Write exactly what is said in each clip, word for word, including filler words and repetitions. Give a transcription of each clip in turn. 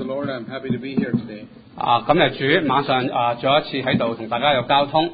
Lord, I'm happy to be here today. 啊，感謝主，晚上啊，再一次喺度同大家有交通。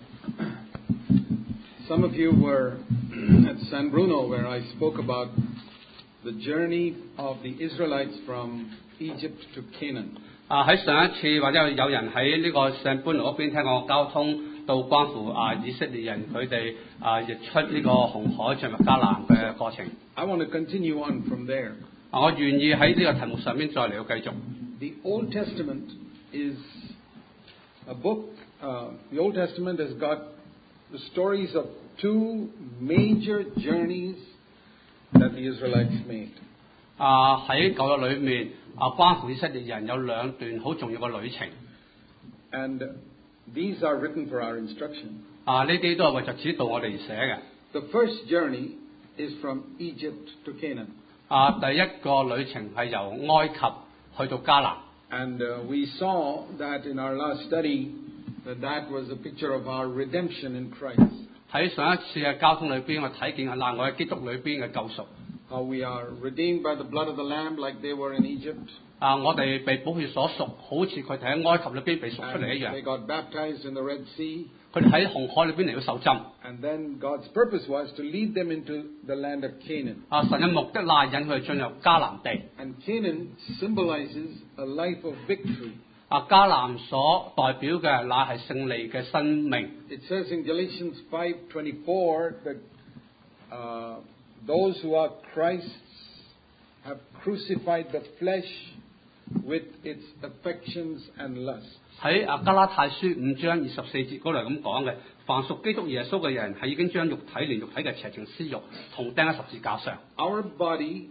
Some of you were at San Bruno where I spoke about the journey of the Israelites from Egypt to Canaan. 啊，喺上一次或者有人喺呢個聖般奴嗰邊聽我交通，到關乎啊以色列人佢哋啊逆出呢個紅海進入迦南嘅過程。 I want to continue on from there. 啊，我願意喺呢個題目上面再嚟到繼續。 The Old Testament is a book. Uh, the Old Testament has got the stories of two major journeys that the Israelites made. 啊，喺舊約裏面啊，關乎以色列人有兩段好重要嘅旅程。 And these are written for our instruction. 啊，呢啲都係為著指導我哋而寫嘅。 The first journey is from Egypt to Canaan. 啊，第一個旅程係由埃及去到迦南。 And uh, we saw that in our last study that that was a picture of our redemption in Christ. 喺上一次嘅交通裏邊，我睇見嗱，我喺基督裏邊嘅救贖。 How we are redeemed by the blood of the Lamb like they were in Egypt. 啊，我哋被寶血所贖，好似佢哋喺埃及裏邊被贖出嚟一 And 樣。 they got baptized in the Red Sea. 佢哋喺紅海裏邊嚟到受浸。 And then God's purpose was to lead them into the land of Canaan. 啊，神嘅目的拉引佢哋進入迦南地。 And Canaan symbolizes a life of victory. 啊，迦南所代表嘅乃係勝利嘅生命。 It says in Galatians five twenty-four that uh, those who are Christ's have crucified the flesh with its affections and lusts. 喺啊加拉太書五章二十四節嗰度咁講嘅，凡屬基督耶穌嘅人係已經將肉體連肉體嘅邪情私慾同釘喺十字架上。 Our body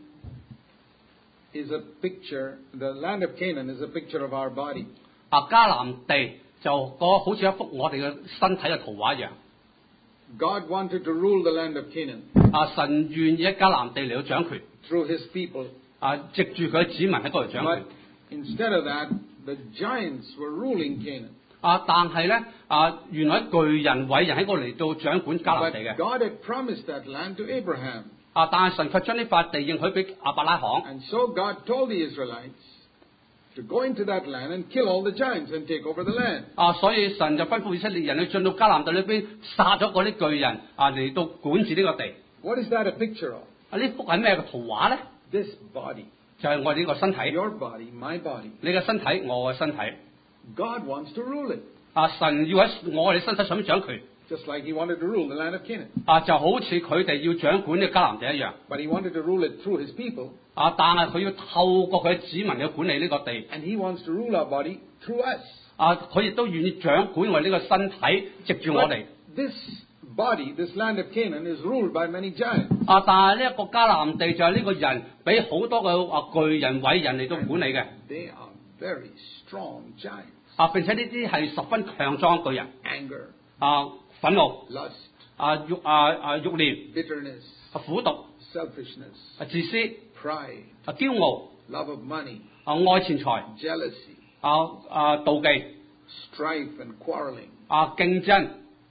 is a picture, the land of Canaan is a picture of our body. 啊，迦南地就個好似一幅我哋嘅身體嘅圖畫一樣。 God wanted to rule the land of Canaan 啊，神願意喺迦南地嚟到掌權。 through his people. 啊，藉住佢嘅子民喺嗰度掌 But 權。 instead of that, the giants were ruling Canaan. 啊，但係咧啊，原來巨人偉人喺嗰度嚟到掌管迦南 But 地嘅。 God had promised that land to Abraham. 啊，但係神卻將呢塊地應許俾亞伯拉罕。 And so God told the Israelites to go into that land and kill all the giants and take over the land. 啊，所以神就吩咐以色列人去進到迦南地裏邊殺咗嗰啲巨人啊，嚟到管治呢個地。 What is that a picture of? 啊，呢幅係咩嘅圖畫咧？ This body. 就係我哋呢個身體。 Your body, my body. 你嘅身體，我嘅身體。 God wants to rule it. 啊，神要喺我哋身體上面掌權。 Just like he wanted to rule the land of Canaan. 啊，就好似佢哋要掌管呢個迦南地一樣。 But he wanted to rule it through his people. 啊，但係佢要透過佢嘅子民去管理呢個地。 And he wants to rule our body through us. 啊，佢亦都願意掌管我哋呢個身體，藉住我哋。 This body, this land of Canaan, is ruled by many giants. 啊，但係呢一個迦南地就係呢個人俾好多嘅啊巨人偉人嚟到管理嘅。 They are very strong giants. 啊，並且呢啲係十分強壯巨人。 Anger, 啊，憤怒。 lust, 啊，欲啊啊欲念。 bitterness, 啊，苦毒。 selfishness, 啊，自私。 pride, 啊，驕傲。 love of money, 啊，愛錢財。 jealousy, 啊啊，妒忌。 strife and quarreling. 啊，競爭。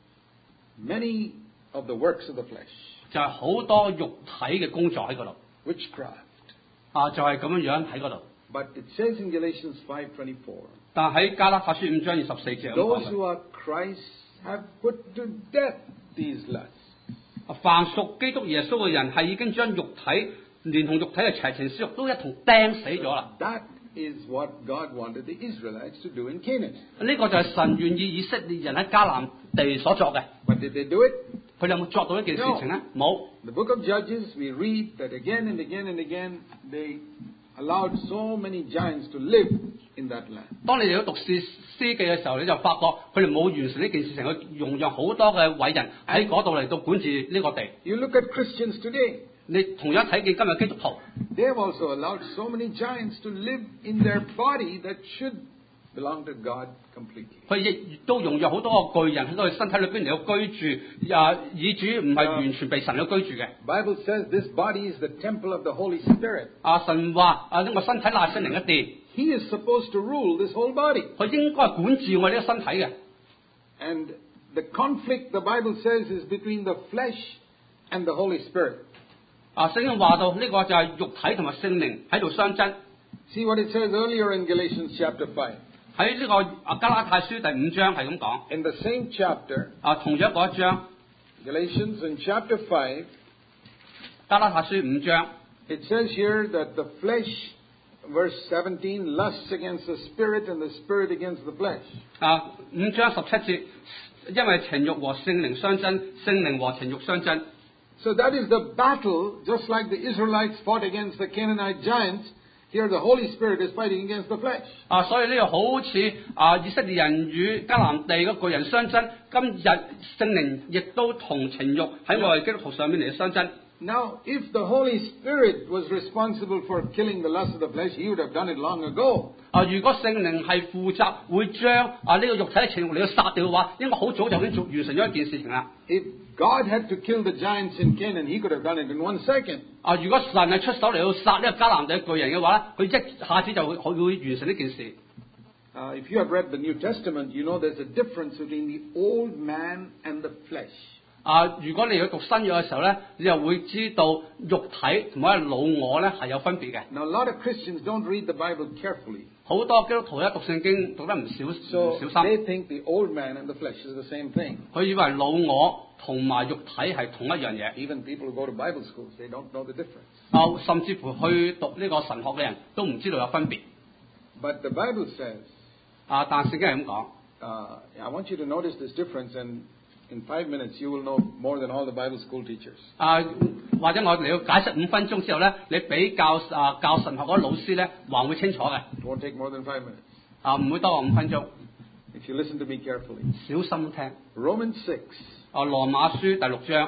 Many of the works of the flesh. 就係好多肉體嘅工作喺嗰度。 Witchcraft. 啊，就係咁樣樣喺嗰度。 But it says in Galatians five twenty-four, 但係喺加拉太書五章二十四節咁 those 講 who are Christ have put to death these lusts. 嘅。凡屬基督耶穌嘅人係已經將肉體連同肉體嘅邪情私慾都一同釘死咗啦。 That is what God wanted the Israelites to do in Canaan. 呢個就係神願意以色列人喺迦南地所作嘅。 But did they do it? 佢哋有冇作到呢件事情咧？冇。 In the book of Judges, we read that again and again and again they allowed so many giants to live in that land. 當你哋要讀詩詩記嘅時候，你就發覺佢哋冇完成呢件事情，佢容讓好多嘅偉人喺嗰度嚟到管治呢個地。 You look at Christians today. 你同樣睇見今日基督徒， They have also allowed so many giants to live in their body that should belong to God completely. 佢亦都容讓好多個巨人喺佢身體裏邊嚟到居住，啊，以主唔係完全被神去居住嘅。 Bible says this body is the temple of the Holy Spirit. 啊，神話啊，呢個身體乃係聖靈嘅殿， He is supposed to rule this whole body. 佢應該係管治我哋呢個身體嘅。 And the conflict, the Bible says, is between the flesh and the Holy Spirit. 啊，聖經話到呢個就係肉體同埋聖靈喺度相爭。 See what it says earlier in Galatians chapter five. 喺呢個啊加拉太書第五章係咁講， In the same chapter, 啊同樣嗰一章 Galatians in chapter five, 加拉太書五章， it says here that the flesh, verse seventeen, lusts against the spirit and the spirit against the flesh. 啊五章十七節，因為情慾和聖靈相爭，聖靈和情慾相爭。 So that is the battle, just like the Israelites fought against the Canaanite giants. Here the Holy Spirit is fighting against the flesh. 啊，所以呢個好似啊以色列人與迦南地嗰個人相爭，今日聖靈亦都同情慾喺我哋基督徒上面嚟相爭。 Now, if the Holy Spirit was responsible for killing the lust of the flesh, He would have done it long ago. 啊，如果聖靈係負責會將啊呢個肉體嘅情慾嚟到殺掉嘅話，應該好早就已經做完成咗一件事情啦。 If God had to kill the giants in Canaan, He could have done it in one second. 啊，如果神係出手嚟到殺呢個迦南地嘅巨人嘅話咧，佢一下子就會會完成呢件事。 Uh, if you have read the New Testament, you know there's a difference between the old man and the flesh. 啊，如果你去讀新約嘅時候咧，你就會知道肉體同埋老我咧係有分別嘅。 Now, a lot of Christians don't read the Bible carefully, 好多基督徒咧讀聖經讀得唔小唔 so 小心， they think the old man and the flesh is the same thing. 佢以為老我同埋肉體係同一樣嘢。 Even people who go to Bible schools, they don't know the difference. 啊，甚至乎去讀呢個神學嘅人都唔知道有分別。 But the Bible says, 啊，但聖經係咁講。 uh, I want you to notice this difference, and in five minutes you will know more than all the Bible school teachers. 啊，或者我哋要解釋五分鐘之後咧，你比較啊教神學嗰啲老師咧，還會清楚嘅。 It won't take more than five minutes. 啊，唔會多過五分鐘， If you listen to me carefully. 小心聽。 Romans six, 啊，羅馬書第六章，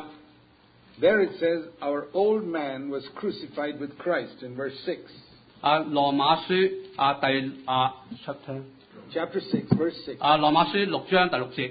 there it says, our old man was crucified with Christ in verse six. 啊，羅馬書啊第啊 chapter， Chapter six, verse six. 啊羅馬書六章第六節。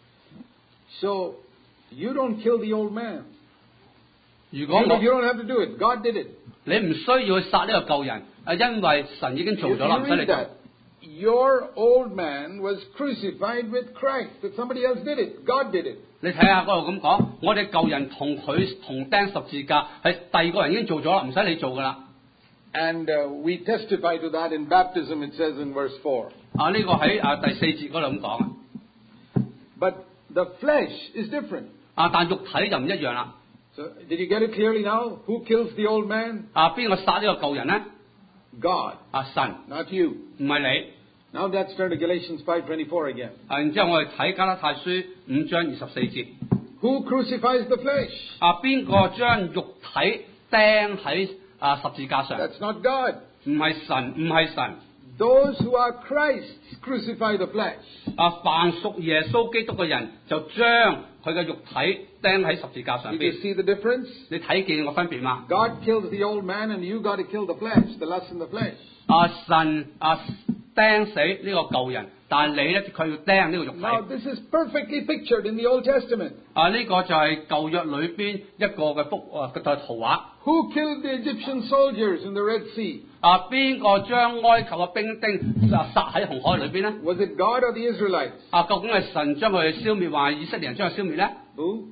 So, you don't kill the old man. 如果 You, 我 you don't have to do it. God did it. 你唔需要去殺呢個舊人，啊，因為神已經 You, 做 you 咗啦，唔使你 read 做。 that. Your old man was crucified with Christ. That somebody else did it. God did it. 你睇下嗰度咁講，我哋舊人同佢同釘十字架，係第二個人已經做咗啦，唔使你做噶啦。 And uh, we testify to that in baptism, it says in verse four. 啊，呢、個喺啊第四節嗰度咁講啊。 But the flesh is different. 啊，但肉體就唔一樣啦。 So, did you get it clearly now? Who kills the old man? 啊，邊個殺呢個舊人咧？ God, 啊，神， not you. 唔係你。 Now let's turn to Galatians five twenty-four again. 啊，然之後我哋睇加拉太書五章二十四節。 Who crucifies the flesh? 啊，邊個將肉體釘喺啊十字架上？ That's not God. 唔係神，唔係神。 Those who are Christ's crucify the flesh. 啊，凡屬耶穌基督嘅人，就將佢嘅肉體釘喺十字架上 Did you 邊。 see the difference? 你睇見個分別嗎？ God kills the old man, and you got to kill the flesh, the lust in the flesh. 啊，神啊釘死呢個舊人，但係你咧佢要釘呢個肉 Now 體。 this is perfectly pictured in the Old Testament. 啊，呢、個就係舊約裏邊一個嘅幅啊嘅圖畫。 Who killed the Egyptian soldiers in the Red Sea? 啊，邊個將埃及嘅兵丁啊殺喺紅海裏邊咧？ Was it God or the Israelites? 啊，究竟係神將佢哋消滅，還係以色列人將佢消滅咧？ Who?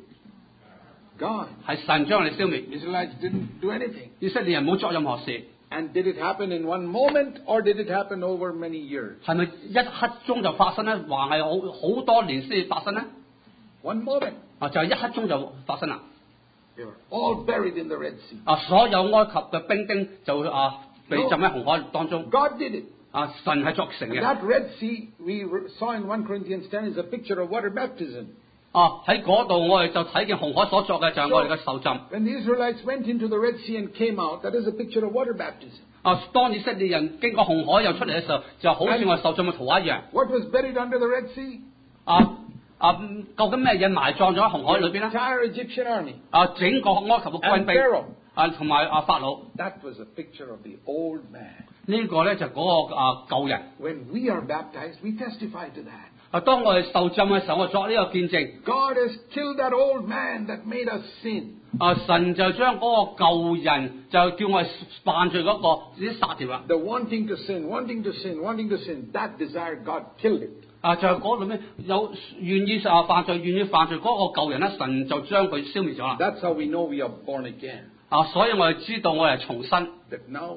God. 係神將佢哋消滅， Israelites didn't do anything. 以色列人冇作任何事。 And did it happen in one moment, or did it happen over many years? 係咪一刻鐘就發生咧？還係好好多年先至發生咧？ One moment. 啊，就係、一刻鐘就發生啦！ They were all buried in the Red Sea. 啊，所有埃及嘅兵丁就啊被浸喺紅海當中。 God did it. 啊，神係作成 And 嘅。 that Red Sea we saw in First Corinthians ten is a picture of water baptism. 啊，喺嗰度我哋就睇見紅海所作嘅就係我哋嘅受浸。 When the Israelites went into the Red Sea and came out, that is a picture of water baptism. 啊，當以色列人經過紅海又出嚟嘅時候，就好似我哋受浸嘅圖畫一樣。 What was buried under the Red Sea? 啊啊，嗯究竟咩嘢埋葬咗喺紅海裏邊咧？ Entire Egyptian army. 啊，整個埃及嘅軍 And 兵 Pharaoh. 啊，同埋啊法老， That was a picture of the old man. 呢個咧就嗰個啊舊人。 When we are baptized, we testify to that. 啊，當我哋受浸嘅時候，我作呢個見證。 God has killed that old man that made us sin. 啊，神就將嗰個舊人就叫我哋犯罪嗰、個自己殺掉啦。 The wanting to sin, wanting to sin, wanting to sin, that desire, God killed it. 啊，就係嗰度咩有願意啊犯罪、願意犯罪嗰個舊人咧，神就將佢消滅咗啦。 That's how we know we are born again. 啊，所以我哋知道我哋係重生。 That now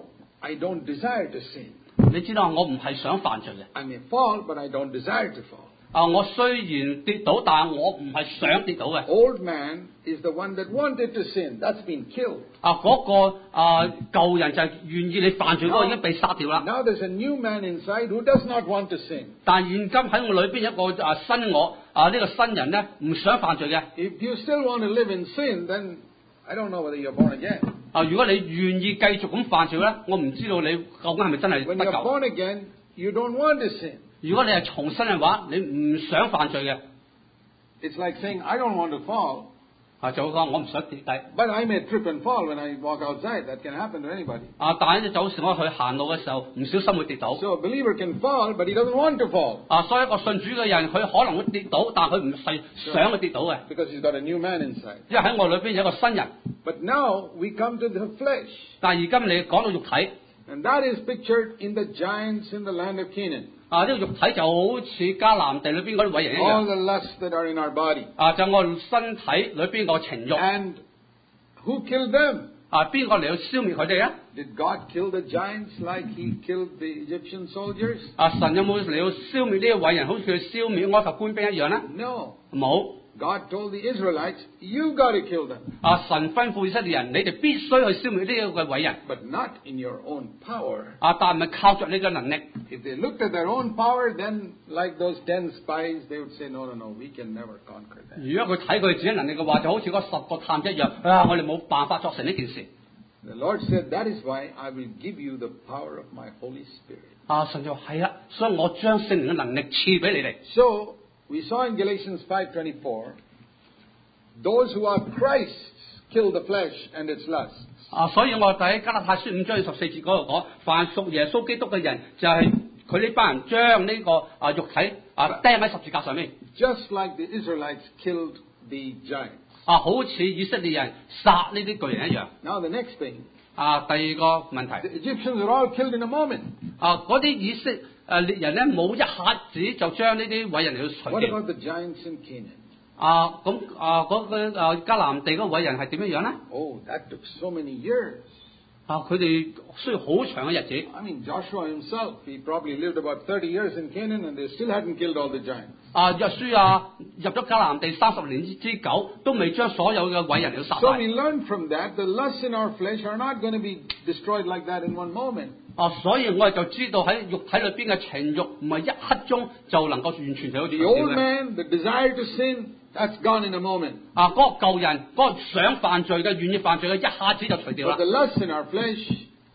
I don't desire to sin. 你知道我唔係想犯罪嘅。 I may fall, but I don't desire to fall. 啊，我雖然跌倒，但係我唔係想跌倒嘅。 Old man is the one that wanted to sin. That's been killed. 啊，嗰、個啊舊人就係願意你犯罪嗰個已經被殺掉啦。 Now there's a new man inside who does not want to sin. 但現今喺我裏邊有一個啊新我啊呢、呢個新人咧唔想犯罪嘅。 If you still want to live in sin, then I don't know whether you're born again. 啊，如果你願意繼續咁犯罪咧，我唔知道你究竟係咪真係 When 得 you're 救。 born again, you don't want to sin. 如果你係重生嘅話，你唔想犯罪嘅。 It's like saying, I don't want to fall, 啊，就會講我唔想跌低。 but I may trip and fall when I walk outside. That can happen to anybody. 啊，但係有時我去行路嘅時候，唔小心會跌倒。 So a believer can fall, but he doesn't want to fall 啊，所以一個信主嘅人，佢可能會跌倒，但係佢唔係想去跌倒嘅， because he's got a new man inside. 因為喺我裏邊有一個新人。 But now we come to the flesh, 但係而今你講到肉體， and that is pictured in the giants in the land of Canaan. 啊，呢、個肉體就好似迦南地裏邊嗰啲偉人一 All 樣。 the lusts that are in our body. 啊，就我身體裏邊個情慾。 And who killed them? 啊，邊個嚟去消滅佢哋啊？ Did God kill the giants like he killed the Egyptian soldiers? 啊，神有冇嚟去消滅呢啲偉人，好似佢消滅埃及官兵一樣咧？ No. 冇。 God told the Israelites, you got to kill them, 啊，神吩咐以色列人，你哋必須去消滅呢個嘅偉人。 but not in your own power. 啊，但唔係靠着你嘅能力。 If they looked at their own power, then like those ten spies, they would say, no, no, no, we can never conquer that. 如果佢睇佢自己能力嘅話，就好似嗰十個探一樣，啊，我哋冇辦法作成呢件事。 The Lord said, that is why I will give you the power of my Holy Spirit. 啊，神就係啦，所以我將聖靈嘅能力賜俾你哋。 So, we saw in Galatians five twenty-four, those who are Christ's kill the flesh and its lusts. 啊，所以我喺加拉太書五章十四節嗰度講，凡屬耶穌基督嘅人，就係佢呢班人將呢個啊肉體啊釘喺十字架上面。 Just like the Israelites killed the giants. 啊，好似以色列人殺呢啲巨人一樣。 Now the next thing, 啊，第二個問 the 題， Egyptians are all killed in a moment. 啊，嗰啲以色誒列人咧冇一下子就將呢啲偉人嚟到除 What 掉。 about the giants in Canaan? 啊，咁啊嗰個啊迦南地嗰個偉人係點樣樣咧？ Oh, that took so many years. 啊，佢哋需要好長嘅日子。 I mean, Joshua himself, he probably lived about thirty years in Canaan and they still hadn't killed all the giants. 啊，約書亞入咗迦南地三十年之之久，都未將所有嘅偉人嚟到殺 So 晒。 we learn from that, the lusts in our flesh are not going to be destroyed like that in one moment. 啊，所以我哋就知道喺肉體裏邊嘅情慾唔係一刻鐘就能夠完全就好 The 除 old 掉嘅。 man, the desire to sin, that's gone in a moment. 啊，嗰、個舊人，嗰、個想犯罪嘅、願意犯罪嘅，一下子就除掉 But 啦 the。lusts in our flesh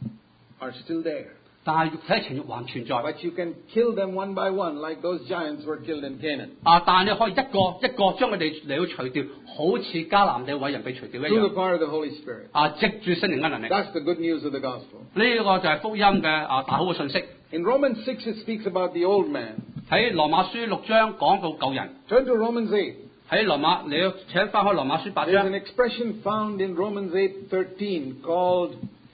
are still there. 但係肉體嘅情慾還存在。 But you can kill them one by one like those giants were killed in Canaan. 啊，但係你可以一個一個將佢哋嚟到除掉，好似迦南地偉人被除掉一 Through 樣。 the power of the Holy Spirit. 啊，藉住聖靈嘅能力，呢、 That's the good news of the gospel. 個就係福音嘅啊大好嘅信息。 In Romans six, it speaks about the old man. 喺羅馬書六章講到舊人， Turn to Romans eight. 喺羅馬你要請翻開羅馬書八 There's 章 an。expression found in Romans eight thirteen called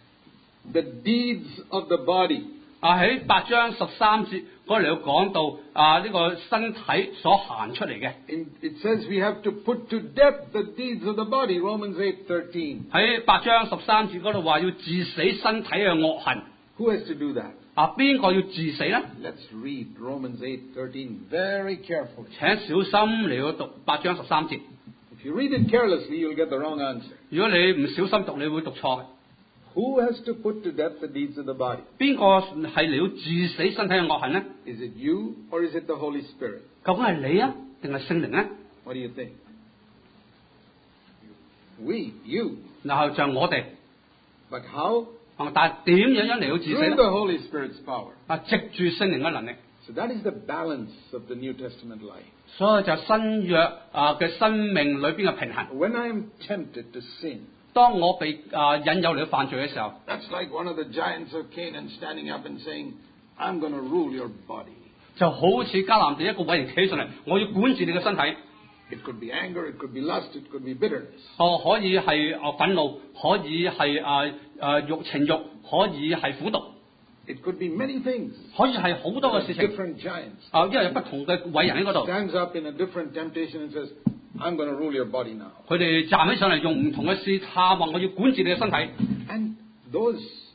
the deeds of the body. 啊，喺八章十三節嗰度有講到啊呢、個身體所行出嚟嘅。 In, it says we have to put to death the deeds of the body, Romans eight thirteen. 喺八章十三節嗰度話要治死身體嘅惡行。 Who has to do that? 啊，邊個要治死咧？ Let's read Romans eight thirteen very carefully. 請小心嚟到讀八章十三節。 If you read it carelessly, you'll get the wrong answer. 如果你唔小心讀，你會讀錯嘅。 Who has to put to death the deeds of the body? 邊個係嚟到治死身體嘅惡行咧？ Is it you or is it the Holy Spirit? 究竟係你啊，定係聖靈咧？ What do you think? We, you. 然後就我哋， But how? 啊但係點樣樣嚟到治死 Through 咧？ the Holy Spirit's power. 啊，藉住聖靈嘅能力， So that is the balance of the New Testament life. 所以就新約啊嘅生命裏邊嘅平衡。 When I am tempted to sin, 當我被啊引誘嚟到犯罪嘅時候， that's like one of the giants of Canaan standing up and saying, I'm going to rule your body. 就好似迦南地一個偉人企起上嚟，我要管治你嘅身體。 It could be anger, it could be lust, it could be bitterness. 哦，可以係啊憤怒，可以係啊啊欲情欲，可以係苦毒， It could be many things. 可以係好多嘅事情。 Different giants. 啊，因為有不同嘅偉人喺嗰度， Stands up in a different temptation and says, I'm going to rule your body now. 佢哋站起上嚟用唔同嘅試探話我要管治你嘅身體。 And those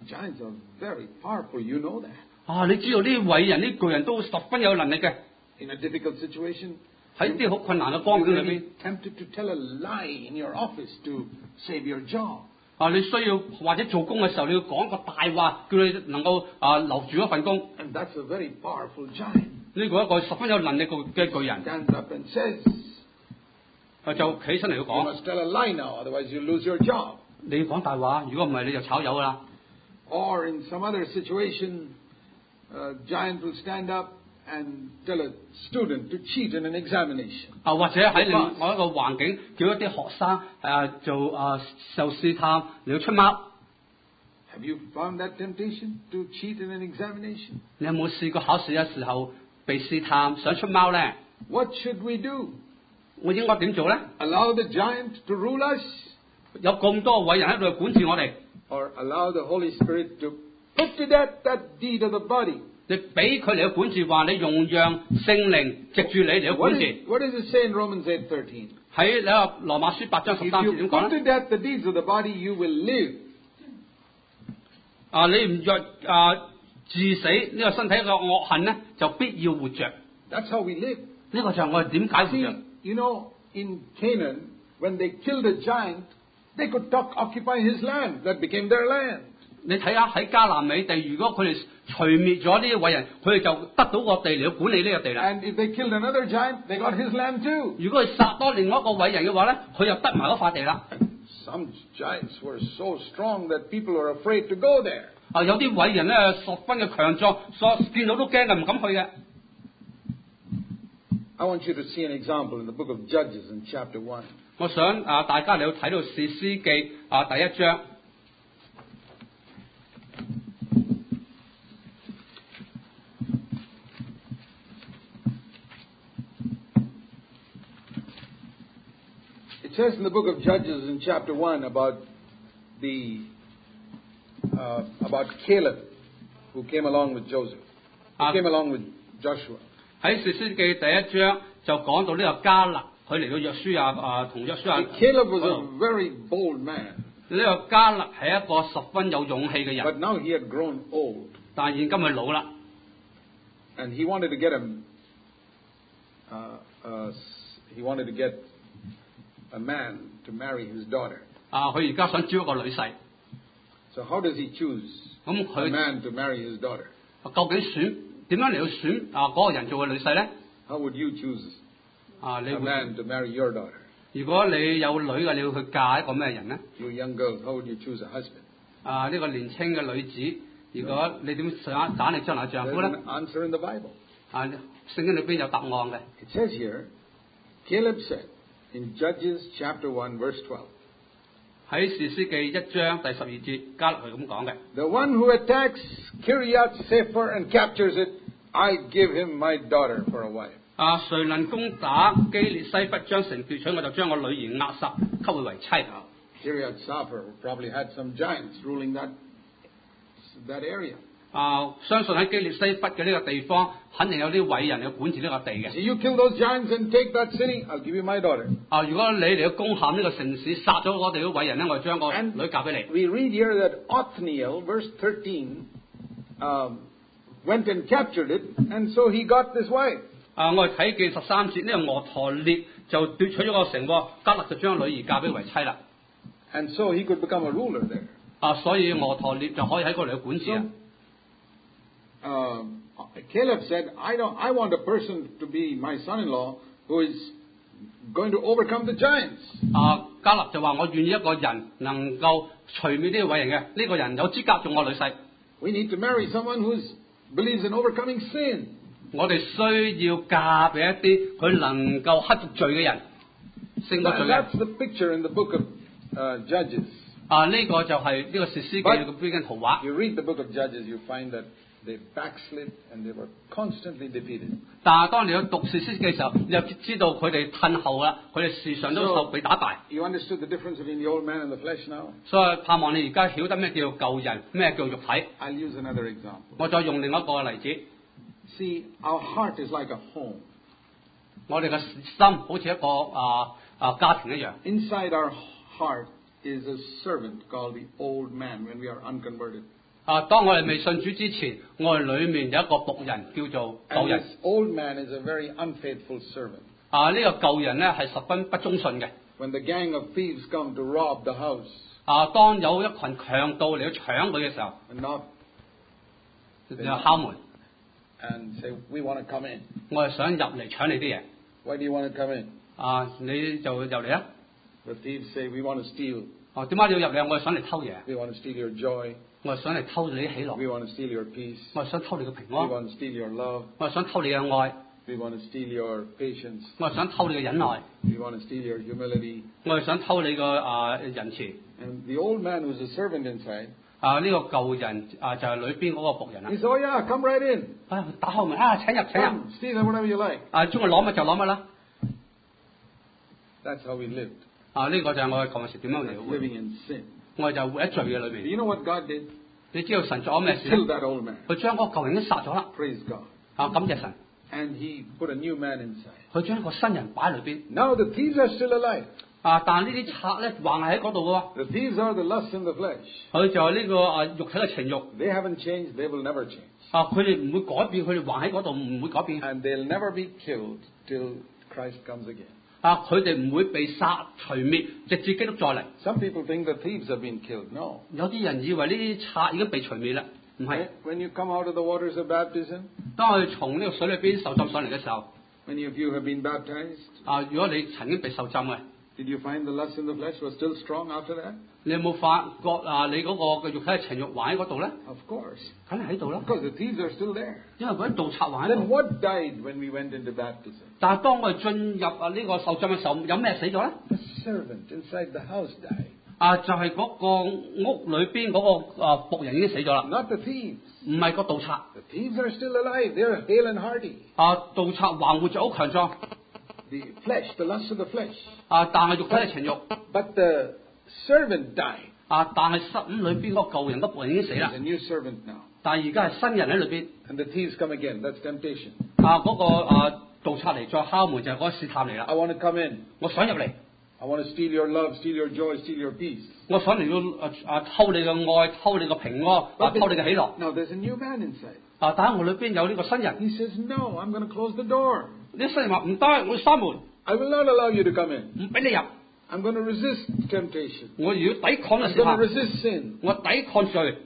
Giants are very powerful. You know that. 啊，你知道呢啲偉人、呢巨人都十分有能力嘅， In a difficult situation, 喺啲好困難嘅光 you 景 may 裏邊。 be tempted to tell a lie in your office to save your job. 啊！你需要或者做工嘅時候，你要講個大話，叫你能夠啊留住嗰份工。 And that's a very powerful giant. 呢個一個十分有能力嘅嘅巨人， Stands up and says, 啊就企身嚟要 you 講： must tell a lie now, otherwise you lose your job. 你要講大話，如果唔係你就炒魷啦。 Or in some other situation, a giant will stand up and tell a student to cheat in an examination. 啊，或者喺另外一個環境，叫一啲學生誒做啊受試探嚟到出貓。 Have you found that temptation to cheat in an examination? 你有冇試過考試嘅時候被試探想出貓咧？ What should we do? 我應該點做咧？ Allow the giant to rule us? 有咁多偉人喺度管治我哋， Or allow the Holy Spirit to put to death that deed of the body? 你俾佢嚟到管治，話你用讓聖靈藉住你嚟到 What 管治。 is, what does it say in Romans eight thirteen? 喺你個羅馬書八章十 If 三節 you 點講 put 咧？ to death the deeds of the body, you will live. 啊，你唔若啊治死呢個身體嘅惡行咧，就必要活着。 That's how we live. 呢個就係我哋點解活 See, 着。 you know, in Canaan, when they killed a giant, they could talk, occupy his land. That became their land. 你睇下喺迦南美地，如果佢哋除滅咗呢啲偉人，佢哋就得到個地嚟到管理呢個地啦。 And if they killed another giant, they got his land too. 如果佢殺多另外一個偉人嘅話咧，佢又得埋嗰塊地啦。 Some giants were so strong that people were afraid to go there. 啊，有啲偉人咧十分嘅強壯，所見到都驚嘅，唔敢去嘅。 I want you to see an example in the book of Judges in chapter one. 我想啊，大家嚟到睇到士師記啊第一章。 It says in the book of Judges in chapter one about the uh, about Caleb, who came along with Joseph, who Ah. came along with Joshua. 喺士師記第一章就講到呢個迦勒，佢嚟到約書亞啊同約書亞 See, Caleb was 嗰 a 度 very bold man, 呢個迦勒係一個十分有勇氣嘅人， but now he had grown old, 但係現今佢老啦， and he wanted to get a uh, uh, he wanted to get a man to marry his daughter. 啊佢而家想招一個女婿， So how does he choose 咁 a 佢 man to marry his daughter? 究竟選點樣嚟到選啊嗰個人做嘅女婿咧？ How would you choose 啊，你 a 會 man to marry your daughter? 如果你有女嘅，你要去嫁一個咩人咧？ You young girls, how would you choose a husband? 啊呢個年青嘅女子，如果你點想揀你將來丈 There's 夫咧？ an answer in the Bible. 啊聖經裏邊有答案嘅。 It says here, Caleb said in Judges chapter one verse twelve, 喺士師記一章第十二節，加勒係咁講嘅。 the one who attacks Kiryat Sefer and captures it, I give him my daughter for a wife. 啊，誰能攻打基列西弗將城奪取，我就將我女兒押撒，給佢為妻。 Kiryat Sefer probably had some giants ruling that, that area. 啊，相信喺基列西弗嘅呢個地方，肯定有啲偉人去管治呢個地嘅。 So you kill those giants and take that city, I'll give you my daughter. 啊，如果你嚟到攻陷呢個城市，殺咗我哋啲偉人咧，我就將個 And 女嫁俾你。 we read here that Othniel, verse thirteen, um, went and captured it, and so he got this wife. 啊，我哋睇見十三節，呢、個俄陀列就奪取咗個城喎，加勒就將女兒嫁俾為妻啦。 And so he could become a ruler there. 啊，所以俄陀列就可以喺嗰度去管治啊。 Um, Caleb said, I don't, I want a person to be my son-in-law who is going to overcome the giants. 啊，加勒就話：我願意一個人能夠除滅呢個偉人嘅，呢、這個人有資格做我女婿。 We need to marry someone who believes in overcoming sin. 我哋需要嫁俾一啲佢能夠克服罪嘅人，勝過 That- 罪嘅。 that's the picture in the book of uh, Judges. 啊，呢、個就係呢個士師記嘅標經圖畫。 You read the book of Judges, you find that they backslid and they were constantly defeated. 但係當你去讀士師記嘅時候，你就知道佢哋褪後啦，佢哋時常都受被打敗。 You understood the difference between the old man and the flesh now? 所以盼望你而家曉得咩叫做舊人，咩叫肉體。 I'll use another example. 我再用另一個例子， See, our heart is like a home. 我哋嘅心好似一個啊啊家庭一樣。 Inside our heart is a servant called the old man when we are unconverted. 啊，當我哋未信主之前，我哋裏面有一個僕人叫做舊 And 人。 this old man is a very unfaithful servant. 啊，呢、個舊人咧係十分不忠信嘅。 When the gang of thieves come to rob the house 啊，當有一群強盜嚟到搶佢嘅時候， and knock 就敲門， and say, "We want to come in." 我係想入嚟搶你啲嘢。 Why do you want to come in? 啊，你就入嚟啊！ The thieves say, "We want to steal. 哦，點解你要入嚟？我係想嚟偷嘢， We want to steal your joy. 我係想嚟偷你啲喜樂， We want to steal your peace. 我係想偷你嘅平 We 安， want to steal your love. 我係想偷你嘅愛， We want to steal your patience. 我係想偷你嘅忍耐， We want to steal your humility." 我係想偷你嘅啊仁慈。 And the old man who's a servant inside, 啊，呢、個舊人啊就係、裏邊嗰個僕人啦 he。said, "Oh yeah, come right in. 啊，打開門啊，請入請入。 Come, steal whatever you like." 啊，中意攞乜就攞乜啦。 That's how we lived. 啊，呢、個就係我哋舊陣時點樣 That's 嚟活。 living in sin. 我哋就活喺罪嘅裏 Do 邊。 you know what God did? 你知道神做咗咩 He 事咧？ killed that old man. 佢將嗰個舊人已經殺咗啦。 Praise God. 啊，感謝神。 And he put a new man inside. 佢將一個新人擺喺裏邊。 Now the thieves are still alive. 啊，但係呢啲賊咧還係喺嗰度嘅喎。 The thieves are the lust in the flesh. 佢就係呢、個啊肉體嘅情慾。 They haven't changed. They will never change. 啊，佢哋唔會改變，佢哋還喺嗰度唔會改變。 And they'll never be killed till Christ comes again. 啊，佢哋唔會被殺除滅，直至基督再嚟。 Some people think the thieves have been killed. No. 有啲人以為呢啲賊已經被除滅啦，唔係。 When you come out of the waters of baptism, 當佢從呢個水裏邊受浸上嚟嘅時候， many of you have been baptized. 啊，如果你曾經被受浸嘅， Did you find the lust in the flesh was still strong after that? 你有冇發覺啊？你嗰個嘅肉體嘅情慾還喺嗰度咧？ Of course. 梗係喺度啦， Because the thieves are still there. 因為嗰啲盜賊還喺 Then 度。 what died when we went into baptism? 但係當我哋進入啊呢個受浸嘅時候，有咩死咗咧？ The servant inside the house died. 啊，就係、嗰個屋裏邊嗰個啊僕人已經死咗啦， Not the thieves. 唔係個盜賊。 The thieves are still alive. They're hale and hearty. 啊，盜賊還活着好強壯。 The flesh, the lust of the flesh. 啊，但係肉體嘅情慾。 But the servant died. 啊，但係室裏邊嗰個舊人嗰僕人已經死啦 There's a。new servant now. 但係而家係新人喺裏邊。 And the thieves come again. That's temptation. 啊，嗰、個啊盜賊嚟再敲門就係嗰個試探嚟啦 I。want to come in. 我想入嚟， I want to steal your love, steal your joy, steal your peace. 我想嚟到啊啊偷你嘅愛，偷你嘅平安，啊偷你嘅喜樂。 Now there's a new man inside. 啊，但係我裏邊有呢個新人。 He says, "No, I'm going to close the door. 呢新人話唔得，我要閂門， I will not allow you to come in. 唔俾你入。 I'm going to resist temptation. 我如果抵抗嘅 I'm 時候 going to，resist sin." 我抵抗罪。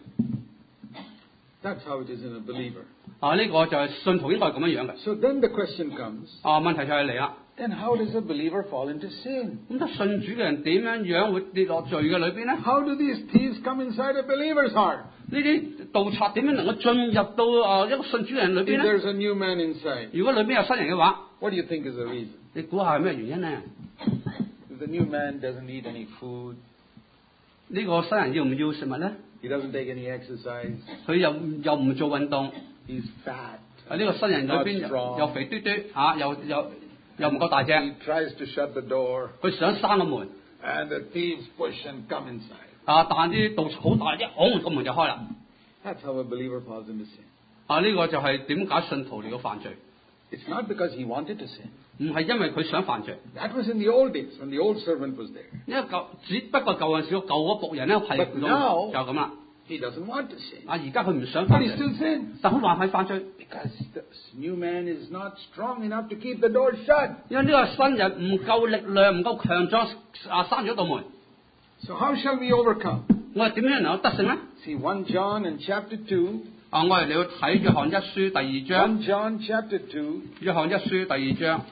That's how it is in a believer. 啊，呢、個就係信徒應該係咁樣樣嘅。 So then the question comes, 啊，問題就係嚟啦。 then how does a believer fall into sin? 咁得信主嘅人點樣樣會跌落罪嘅裏邊咧？ How do these thieves come inside a believer's heart? 呢啲盜賊點樣能夠進入到啊一個信主嘅人裏 If 邊咧？ there's a new man inside, 如果裏邊有新人嘅話， what do you think is the reason? 你估下係咩原因咧？ If the new man doesn't eat any food, 呢、個新人要唔要食物咧？ he doesn't take any exercise, 佢又又唔做運動， he's fat, 啊呢、個新人裏邊 Not strong. 又又肥嘟嘟嚇，又又又唔夠大隻， he tries to shut the door, 佢想閂個門， and the thieves push and come inside. 啊但啲盜賊好大，一拱個門就開啦。 That's how a believer falls into sin. 啊呢、個就係點解信徒嚟到犯罪？ It's not because he wanted to sin. 唔係因為佢想犯罪， That was in the old days when the old servant was there. 因為舊只不過舊陣時個舊嗰僕人咧係 But now- 就咁啦。 He doesn't want to sin. 啊而家佢唔想 But 犯 he 罪， still sins 但佢還係犯罪， because the new man is not strong enough to keep the door shut. 因為呢個新人唔夠力量，唔夠強壯啊閂咗道門。 So how shall we overcome? 我哋點樣能夠得勝咧？ See, First John in chapter two, 啊，我哋嚟到睇約翰一書第二章， First John chapter two 約翰一書第二章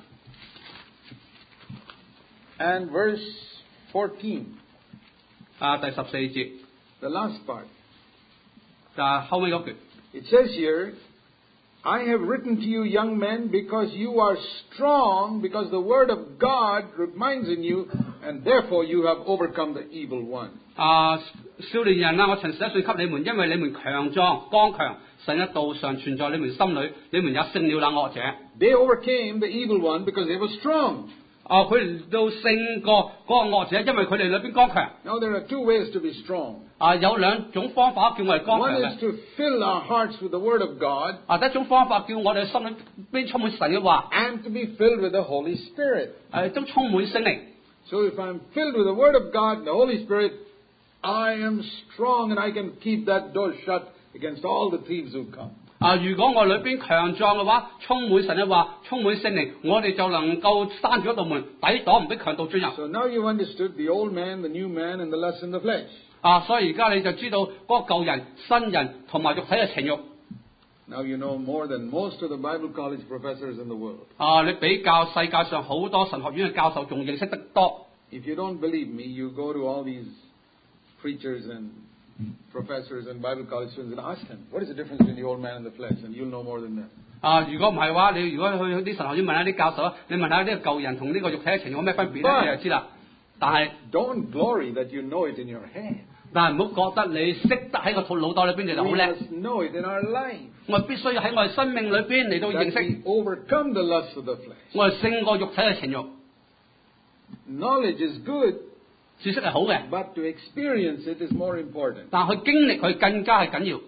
and verse fourteen, 啊第十四節， the last part. 就係後尾嗰句。 It says here, I have written to you, young men, because you are strong, because the word of God remains in you, and therefore you have overcome the evil one. 啊，少年人啊，我曾寫信給你們，因為你們強壯剛強，神嘅道常存在你們心裏，你們也勝了那惡者。 They overcame the evil one because they were strong. 啊，佢哋都勝過嗰個惡者，因為佢哋裏邊剛強。 Now there are two ways to be strong. 啊，有兩種方法叫我哋剛 One 強 is 嘅。 to fill our hearts with the word of God 啊，第一種方法叫我哋心裏邊充滿神嘅話， and to be filled with the Holy Spirit. 誒、都充滿聖靈。 So if I'm filled with the word of God and the Holy Spirit, I am strong and I can keep that door shut against all the thieves who come. 啊！如果我裏邊強壯嘅話，充滿神嘅話，充滿聖靈，我哋就能夠閂住一道門，抵擋唔俾強盜進入。 So now you've understood the old man, the new man, and the lust in the flesh. 啊！所以而家你就知道嗰個舊人、新人同埋肉體嘅情慾。 Now you know more than most of the Bible college professors in the world. 啊！你比較世界上好多神學院嘅教授仲認識得多。 If you don't believe me, you go to all these preachers and professors and Bible college students and ask them, what is the difference between the old man and the flesh? And you'll know more than them. 啊！如果唔係話，你如果去啲神學院問下啲教授，你問下呢個舊人同呢個肉體嘅情慾有咩分別咧，你就知啦。但係 Don't glory that you know it in your head. 但係唔好覺得你識得喺個肚腦袋裏邊你就好 We 叻。 must know it in our life. 我哋必須要喺我哋生命裏邊嚟到 That 認識， we overcome the lust of the flesh. 我哋勝過肉體嘅情慾。 Knowledge is good, 知識係好嘅， but to experience it is more important. 但係去經歷佢更加係緊要。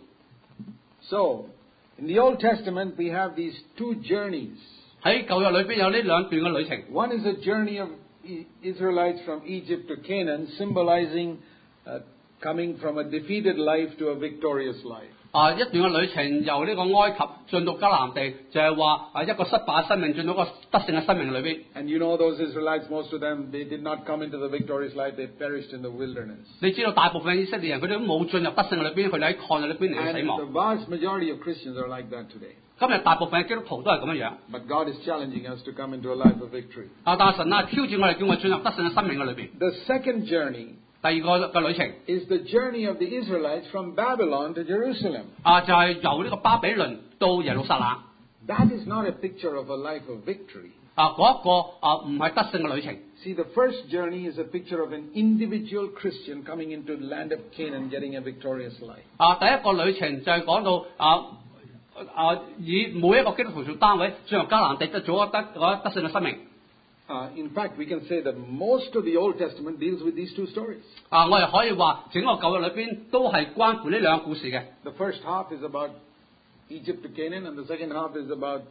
So, in the Old Testament, we have these two journeys. 喺舊約裏邊有呢兩段嘅旅程。 One is a journey of I- Israelites from Egypt to Canaan, symbolizing uh, coming from a defeated life to a victorious life. 啊，一段嘅旅程由呢個埃及進到迦南地，就係話啊一個失敗嘅生命進到一個得勝嘅生命裏邊。 And you know those Israelites, most of them, they did not come into the victorious life, they perished in the wilderness. 你知道大部分以色列人佢哋都冇進入得勝嘅裏邊，佢哋喺曠野裏邊嚟到 And 死 the 亡。 vast majority of Christians are like that today. 今日大部分嘅基督徒都係咁樣樣。 But God is challenging us to come into a life of victory. 啊，但係神啊挑戰我哋，叫我哋進入得勝嘅生命嘅裏邊。 The second journey 第二個嘅旅程 is the journey of the Israelites from Babylon to Jerusalem. 啊，就係由呢個巴比倫到耶路撒冷。 That is not a picture of a life of victory. 啊，嗰一個啊唔係得勝嘅旅程。 See, the first journey is a picture of an individual Christian coming into the land of Canaan, getting a victorious life. 啊，第一個旅程就係講到啊啊以每一個基督徒做單位進入迦南地，得咗得嗰得勝嘅生命。 Uh, in fact, we can say that most of the Old Testament deals with these two stories. 啊，我哋可以話整個舊約裏邊都係關乎呢兩個故事嘅。 The first half is about Egypt to Canaan, and the second half is about,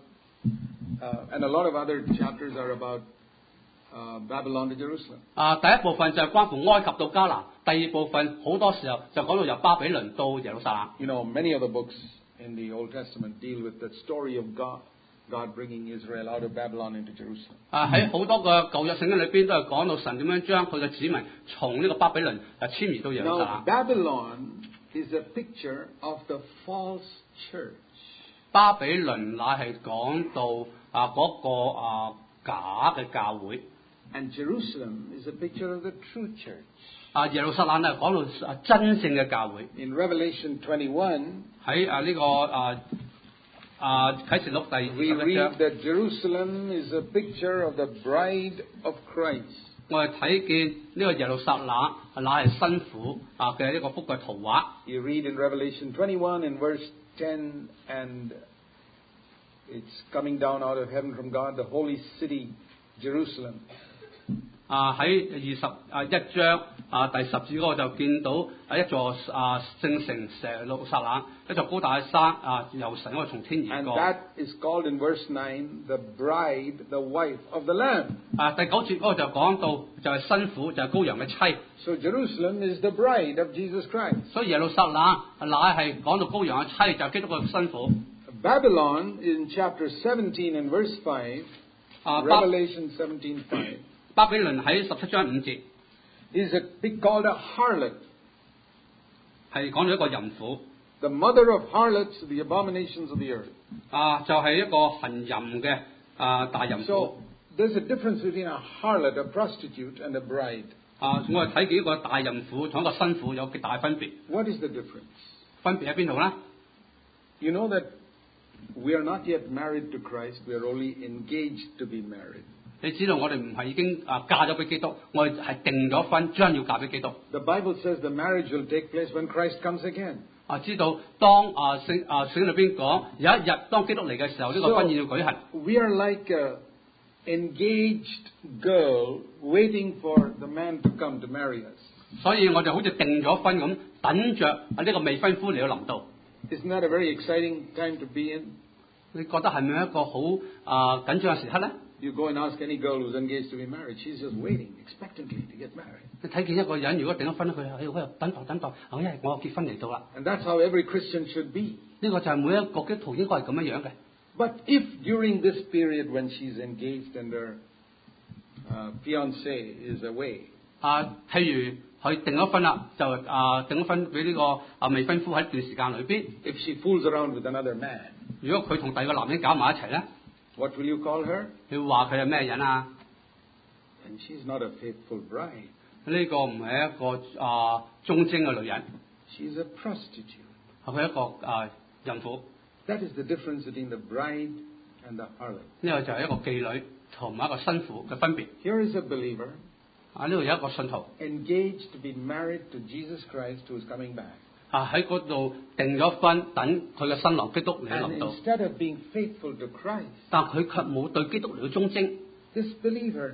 uh, and a lot of other chapters are about uh, Babylon to Jerusalem. 啊，第一部分就係關乎埃及到迦南，第二部分好多時候就講到由巴比倫到耶路撒冷。 You know, many of the books in the Old Testament deal with the story of God, God bringing Israel out of Babylon into Jerusalem. 啊，喺好多個舊約聖經裏邊都係講到神點樣將佢嘅子民從呢個巴比倫啊遷移到耶路撒 Now, 冷。 Babylon is a picture of the false church. 巴比倫乃係講到啊嗰、個啊假嘅教會。 And Jerusalem is a picture of the true church. 啊，耶路撒冷係講到啊真正嘅教會。 In Revelation twenty-one, 喺啊呢個啊啊啟示錄第 we 二十一 read 章， that Jerusalem is a picture of the bride of Christ. 我哋睇見呢個耶路撒冷乃係新婦啊嘅一個幅嘅圖畫。 You read in Revelation twenty-one in verse ten, and it's coming down out of heaven from God, the holy city, Jerusalem. 啊喺二十啊一章啊第十節嗰個就見到啊一座啊聖城耶路撒冷，一座高大嘅山啊由神嗰度從天而 And 過。 that is called in verse nine, the bride, the wife of the Lamb. 啊第九節嗰個就講到就係新婦就係、羔羊嘅妻， So Jerusalem is the bride of Jesus Christ. 所以耶路撒冷乃係講到羔羊嘅妻就係、基督嘅新婦。 Babylon in chapter seventeen and verse five, 啊巴 Revelation seventeen five, 巴比倫喺十七章五節 is a, called a harlot, 係講到一個淫婦。 the mother of harlots, the abominations of the earth. 啊，就係、一個行淫嘅啊大淫婦。 So there's a difference between a harlot, a prostitute, and a bride. 啊，我哋睇見一個大淫婦同一個新婦有極大分別。 What is the difference? 分別喺邊度咧？ You know that we are not yet married to Christ, we are only engaged to be married. 你知道我哋唔係已經啊嫁咗俾基督，我哋係定咗婚，將要嫁俾基督。 The Bible says the marriage will take place when Christ comes again. 啊，知道當啊聖啊聖經裏邊講有一日當基督嚟嘅時候，呢、個婚宴要舉行。 We are like a engaged girl waiting for the man to come to marry us. 所以我哋好似定咗婚咁，等着啊呢個未婚夫嚟到臨到。 Isn't that a very exciting time to be in? 你覺得係咪一個好啊緊張嘅時刻咧？ You go and ask any girl who's engaged to be married, she's just waiting expectantly to get married. 你睇見一個人如果訂咗婚，佢喺度等待等待，哦，因為我結婚嚟到啦。 And that's how every Christian should be. 呢個就係每一個基督徒應該係咁樣樣嘅。 But if during this period when she's engaged and her uh, fiancé is away, 啊，譬如佢訂咗婚啦，就啊訂咗婚俾呢個啊未婚夫喺一段時間裏邊， if she fools around with another man, 如果佢同第二個男人搞埋一齊咧， what will you call her? 你會話佢係咩人啊？ And she's not a faithful bride. 呢個唔係一個啊忠貞嘅女人， She's a prostitute. 係佢一個啊孕婦。 That is the difference between the bride and the harlot. 呢個就係一個妓女同埋一個新婦嘅分別。 Here is a believer 啊，呢度有一個信徒 engaged to be married to Jesus Christ who is coming back. 啊喺嗰度訂咗婚，等佢嘅新郎基督嚟 And 臨到， instead of being faithful to Christ, 但佢卻冇對基督嚟到忠貞。 this believer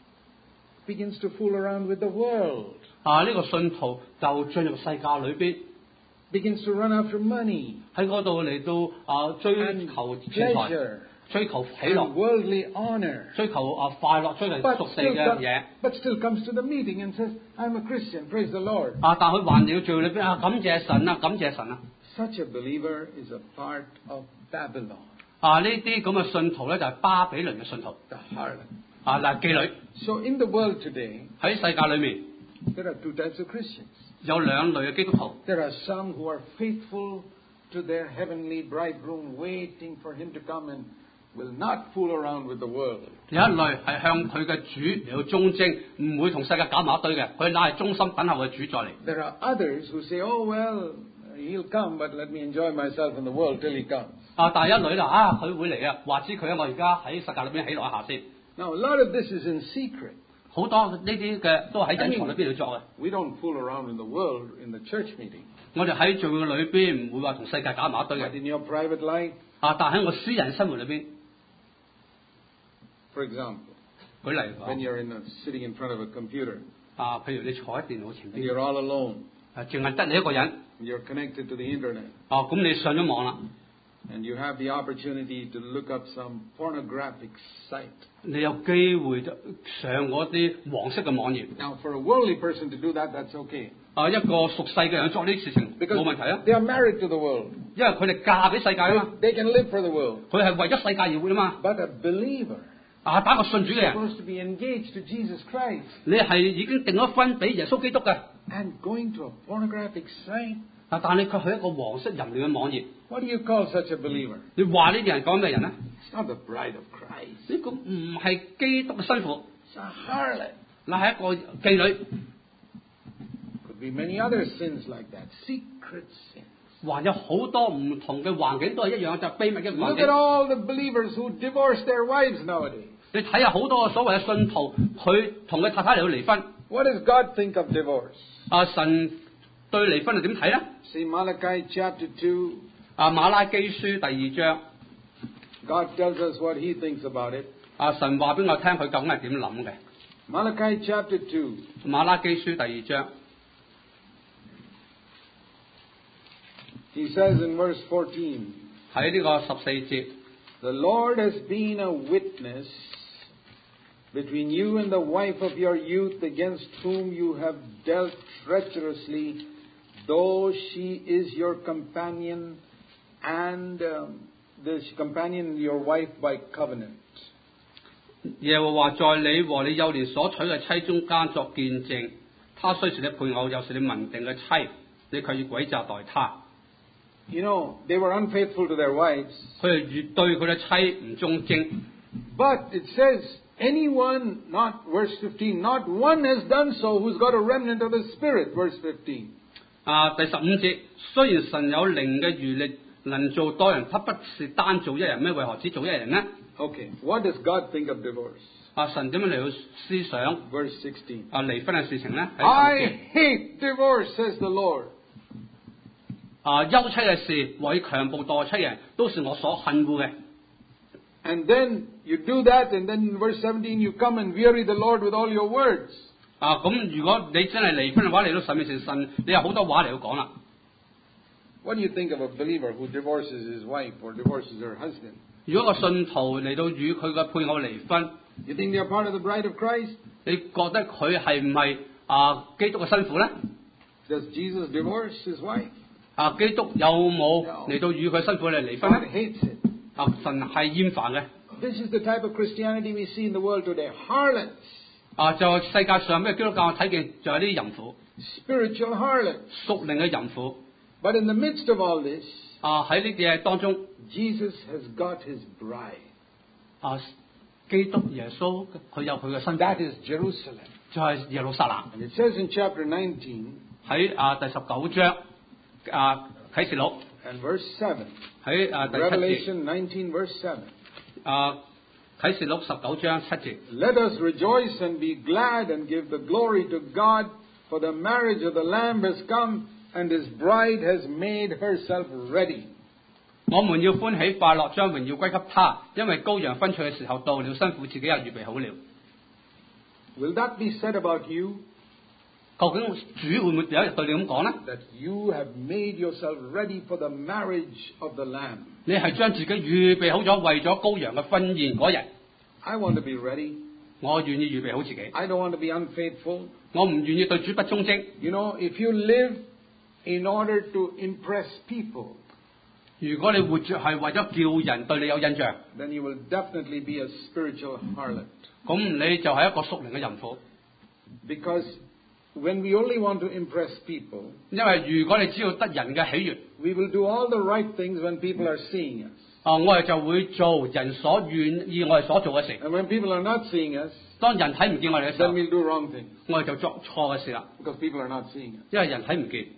begins to fool around with the world, 啊，呢、個信徒就進入世界裏邊， begins to run after money 喺嗰度嚟到啊追 and 求錢財， pleasure 追求喜 and 樂， worldly honor. 追求啊快樂，追求 But 屬世 still, 嘅 com- 嘢。 but still comes to the meeting and says, I'm a Christian, praise the Lord. 啊，但佢還要聚會裏邊啊，感謝神啊，感謝神啊！ Such a believer is a part of Babylon, 啊，呢啲咁嘅信徒咧就係巴比倫嘅信徒 the harlot. 啊，嗱妓女 So in the world today, 喺世界裏面 there are two types of Christians. 有兩類嘅基督徒。 There are some who are faithful to their heavenly bridegroom, waiting for him to come and will not fool around with the world. 有一類係向佢嘅主嚟到忠貞，唔會同世界搞埋一堆嘅，佢乃係忠心等候嘅主再嚟。 There are others who say, oh, well, he'll come, but let me enjoy myself in the world till he comes. 啊，但係一類啦，啊佢會嚟啊，話知佢啊，我而家喺世界裏邊喜樂一下先。 Now, a lot of this is in secret. 好多呢啲嘅都喺隱藏裏邊度作嘅。 We don't fool around in the world in the church meeting. 我哋喺聚會裏邊唔會話同世界搞埋一堆 But 嘅。 in your private life, 啊，但喺我私人生活裏邊， for example, 舉例 when 講， you're in a, sitting in front of a computer 啊，譬如你坐喺電腦前 and 邊， you're all alone, 啊，淨係得你一個人， and you're connected to the internet, 啊，咁你上咗網啦， and you have the opportunity to look up some pornographic site. 你有機會上嗰啲黃色嘅網頁。 Now, for a worldly person to do that, that's okay. 啊，一個屬世嘅人做呢啲事情 Because 冇問題啊， they are married to the world. 因為佢哋嫁俾世界啊嘛， They can live for the world. 佢係為咗世界而活啊嘛。 But a believer 啊，打個信主嘅 is 人， supposed to be engaged to Jesus Christ. 你係已經訂咗婚俾耶穌基督嘅， And going to a pornographic site, 啊，但係佢去一個黃色淫亂嘅網頁， what do you call such a believer? 你話呢啲人講咩人咧？ It's not the bride of Christ. 呢個唔係基督嘅新婦， It's a harlot. 嗱係一個妓女， Could be many other sins like that. Secret sins. 還有好多唔同嘅環境都係一樣，就係秘密嘅環 Look 境 at。all the believers who divorce their wives nowadays. 你睇下好多所謂嘅信徒，佢同佢太太嚟到離婚， What does God think of divorce? 啊神對離婚係點睇咧？ See Malachi chapter two. 啊馬拉基書第二章， God tells us what he thinks about it. 啊神話俾我聽佢究竟係點諗嘅。 Malachi chapter two. 馬拉基書第二章， He says in verse fourteen, 喺呢個十四節， The Lord has been a witness between you and the wife of your youth against whom you have dealt treacherously, though she is your companion and um, the companion your wife by covenant. 耶和華在你和你幼年所娶嘅妻中間作見證，她雖是你配偶，又是你民定嘅妻，你卻以詭詐待她。 You know, they were unfaithful to their wives, 佢哋越對佢嘅妻唔忠貞， but it says, anyone, not, verse fifteen, not one has done so who's got a remnant of the Spirit, verse fifteen. 啊，第十五節，雖然神有靈嘅餘力，能做多人，他不是單做一人咩？為何只做一人呢？ Okay, what does God think of divorce? 啊，神點樣嚟到思想 Verse sixteen. 啊離婚嘅事情呢？喺 I 十節 hate divorce, says the Lord. 啊，休妻嘅事，為強暴墮妻人，都是我所恨惡嘅。 And then you do that, and then in verse seventeen you come and weary the Lord with all your words. 啊，咁如果你真係離婚嘅話，嚟到神面前，神你有好多話嚟到講啦。 What do you think of a believer who divorces his wife or divorces her husband? 如果個信徒嚟到與佢嘅配偶離婚， You think they're part of the bride of Christ? 你覺得佢係唔係啊基督嘅新婦咧？ Does Jesus divorce his wife? 啊，基督有冇嚟到與佢新婦嚟離婚 God 咧？ hates it. 啊，神係厭煩嘅。 This is the type of Christianity we see in the world today. Harlots, 啊，就世界上咩基督教我睇見就係啲淫婦， spiritual harlots. 屬靈嘅淫婦。 But in the midst of all this, 啊，喺呢啲嘢當中， Jesus has got his bride. 啊，基督耶穌佢有佢嘅新 That 婦， is Jerusalem. 就係耶路撒冷。 And it says in chapter nineteen 喺啊第十九章啊啟示錄 and verse seven. 喺啊第七節 Revelation nineteen verse seven. 啊啟示錄十九章七節。 Let us rejoice and be glad and give the glory to God, for the marriage of the Lamb has come, and his bride has made herself ready. 我們要歡喜快樂，將榮耀歸給他，因為羔羊婚娶嘅時候到了，新婦自己又預備好了。 Will that be said about you? 究竟主會唔會有一日對你咁講呢？ That you have made yourself ready for the marriage of the Lamb. 你係將自己預備好咗，為咗羔羊嘅婚宴嗰日， I want to be ready. 我願意預備好自己， I don't want to be unfaithful. 我唔願意對主不忠貞。 You know, if you live in order to impress people, 如果你活着係為咗叫人對你有印象， then you will definitely be a spiritual harlot. 咁你就係一個屬靈嘅淫婦。 Because when we only want to impress people, 因為如果你只要得人嘅喜悅， we will do all the right things when people are seeing us. 啊，我哋就會做人所願意我哋所做嘅事。 And when people are not seeing us, 當人睇唔見我哋嘅時 then 候， we'll do wrong things 我哋就作錯嘅事啦， because people are not seeing us. 因為人睇唔見。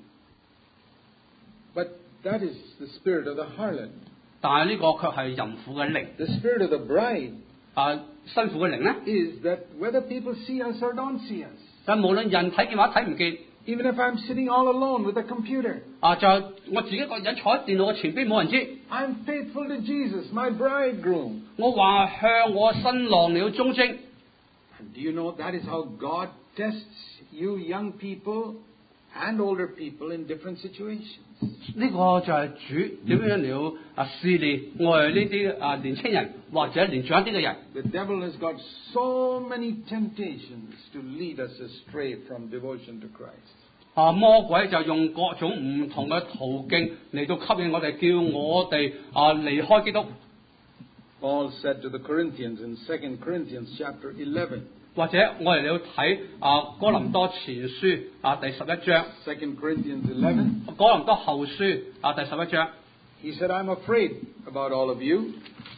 But that is the spirit of the harlot. 但係呢個卻係淫婦嘅靈。 The spirit of the bride 啊，新婦嘅靈咧， is that whether people see us or don't see us, 但無論人睇見或者睇唔見， even if I'm sitting all alone with a computer, 啊，就係我自己一個人坐喺電腦嘅前邊，冇人知。 I'm faithful to Jesus, my bridegroom. 我話向我新郎了忠貞。 And do you know that is how God tests you young people and older people in different situations? 呢個就係主點樣了啊試煉我哋呢啲啊年青人或者年長啲嘅人。 The devil has got so many temptations to lead us astray from devotion to Christ. 啊，魔鬼就用各種唔同嘅途徑嚟到吸引我哋，叫我哋啊離開基督。 Paul said to the Corinthians in Second Corinthians chapter eleven, 或者我哋嚟到睇啊哥林多前書啊第十一章， Second Corinthians eleven, 哥林多後書啊第十一章。 he said, I'm afraid about all of you.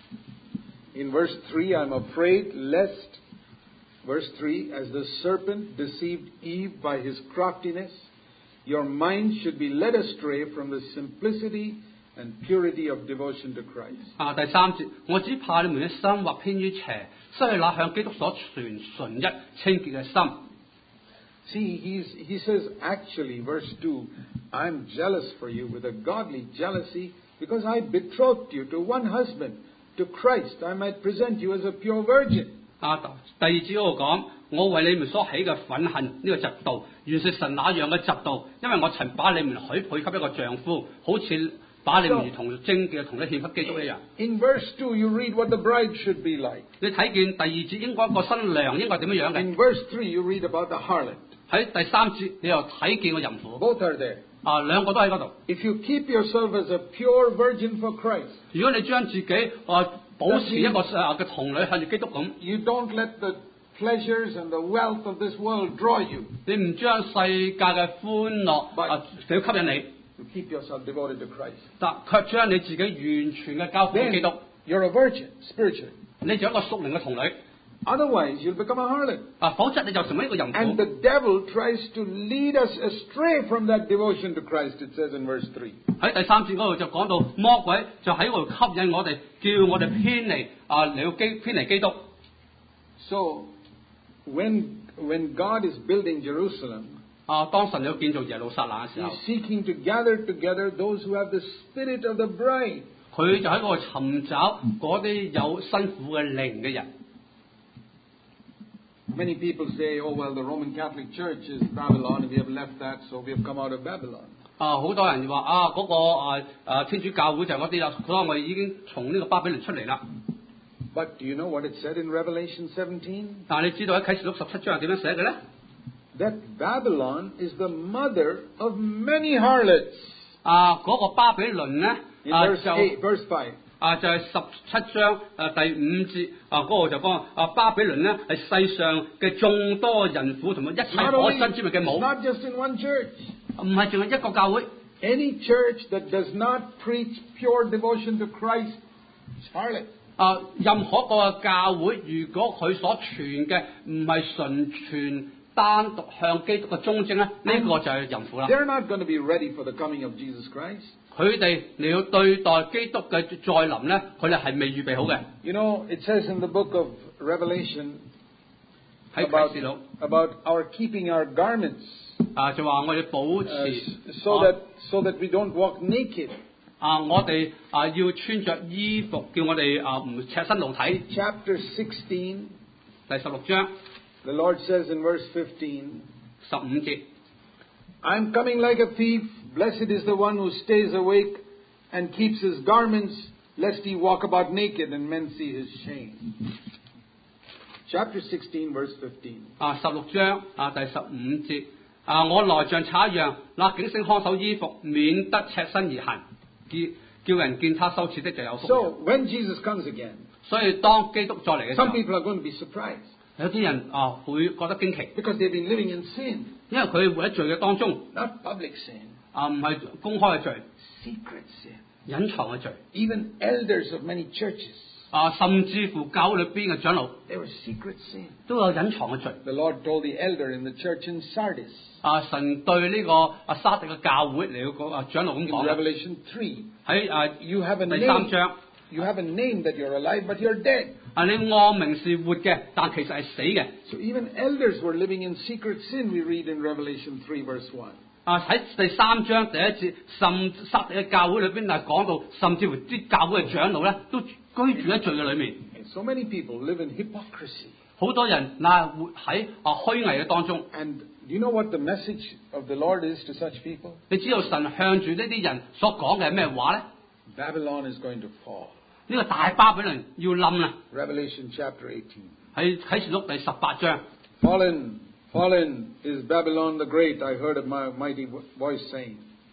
In verse three, I'm afraid lest, verse three, as the serpent deceived Eve by his craftiness, your mind should be led astray from the simplicity and purity of devotion to Christ. 啊，第三節，我只怕你們嘅心或偏於邪，失去那向基督所傳純一清潔嘅心。 See, he's, he says, actually, verse two, I'm jealous for you with a godly jealousy because I betrothed you to one husband, to Christ. I might present you as a pure virgin. 啊，第二節嗰度講，我為你們所起嘅憤恨呢個嫉妒，原是神那樣嘅嫉妒，因為我曾把你們許配給一個丈夫，好似把你們如同貞嘅同你獻給基督一樣。 In verse two, you read what the bride should be like. 你睇見第二節應該個新娘應該點樣樣嘅？ In verse three, you read about the harlot. 喺第三節你又睇見個淫婦。 Both are there. 啊，兩個都喺嗰度。 If you keep yourself as a pure virgin for Christ, 如果你將自己啊保持一個啊嘅童女向住基督咁， you don't let the pleasures and the wealth of this world draw you. 你唔將世界嘅歡樂啊嚟吸引你， You keep yourself devoted to Christ. 但卻將你自己完全嘅交付俾基督。 You're a virgin, spiritually. 你做一個屬靈嘅童女。 Otherwise, you'll become a harlot. 啊，否則你就成為一個淫 And 婦。 the devil tries to lead us astray from that devotion to Christ, it says in verse three. 喺第三節嗰度就講到魔鬼就喺嗰度吸引我哋，叫我哋偏離啊嚟到基偏離基督。 So, when, when God is building Jerusalem, 啊，當神要建造耶路撒冷嘅時候， He's seeking to gather together those who have the spirit of the bride. 佢就喺嗰度尋找嗰啲有新婦嘅靈嘅人。 Many people say, oh, well, the Roman Catholic Church is Babylon, and we have left that, so we have come out of Babylon. 啊，好多人話啊，嗰、個啊啊天主教會就係嗰啲啦，佢話我哋已經從呢個巴比倫出嚟啦。 But do you know what it said in Revelation seventeen? 但係你知道喺啟示錄十七章係點樣寫嘅咧？ That Babylon is the mother of many harlots. 啊，嗰、個巴比倫咧 In 啊 verse 就 eight, verse five. 啊就係十七章誒第五節啊嗰、個就講啊巴比倫咧係世上嘅眾多人婦同埋一切 Not 可 only, 憎之物嘅 it's 母， not just in one church. 唔係淨係一個教會。 Any church that does not preach pure devotion to Christ is harlot. 啊，任何一個教會，如果佢所傳嘅唔係純全單獨向基督嘅忠貞咧，呢、個就係淫婦啦。 They're not going to be ready for the coming of Jesus Christ. 佢哋嚟要對待基督嘅再臨咧，佢哋係未預備好嘅。 You know, it says in the book of Revelation 喺 about, 啟示錄 about our keeping our garments 啊，就話我哋保 uh, 持 so that so that we don't walk naked. 啊，我哋啊要穿着衣服，叫我哋啊唔赤身露體。 Chapter sixteen, 第十六章 the Lord says in verse fifteen, 十五節。 I'm coming like a thief. Blessed is the one who stays awake and keeps his garments, lest he walk about naked and men see his shame. Chapter sixteen, verse fifteen. 啊，十六章啊第十五節啊，我來像賊一樣，那警醒看守衣服，免得赤身而行，叫叫人見他羞恥的就有福。 So, when Jesus comes again, 所以當基督再嚟嘅時 some 候， people are going to be surprised 有啲人啊會覺得驚奇， because they've been living in sin. 因為佢活喺罪嘅當中， Not public sin, 啊唔係公開嘅罪， secret sin. 隱藏嘅罪， Even elders of many churches, 啊甚至乎教會裏邊嘅長老 they were secret sin. 都有隱藏嘅罪。 The Lord told the elder in the church in Sardis, 啊神對呢個啊沙特嘅教會嚟個啊長老咁 in 講啦， Revelation three, 喺啊 you have a 第三 name. 章。 You have a name that you're alive, but you're dead. 啊！你按名是活嘅，但其實係死嘅。 So even elders were living in secret sin, we read in Revelation three, verse one. 啊！喺第三章第一節，甚撒特嘅教會裏邊係講到，甚至乎啲教會嘅長老咧，都居住喺罪嘅裏面。 And so many people live in hypocrisy. 好多人嗱活喺啊虛偽嘅當中。 And do you know what the message of the Lord is to such people? 你知道神向住呢啲人所講嘅係咩話咧？ Babylon is going to fall. 呢、個大巴比倫要冧啦！ Revelation chapter eighteen. 喺啟示錄第十八章。 Fallen, fallen is Babylon the Great, I heard a mighty voice saying.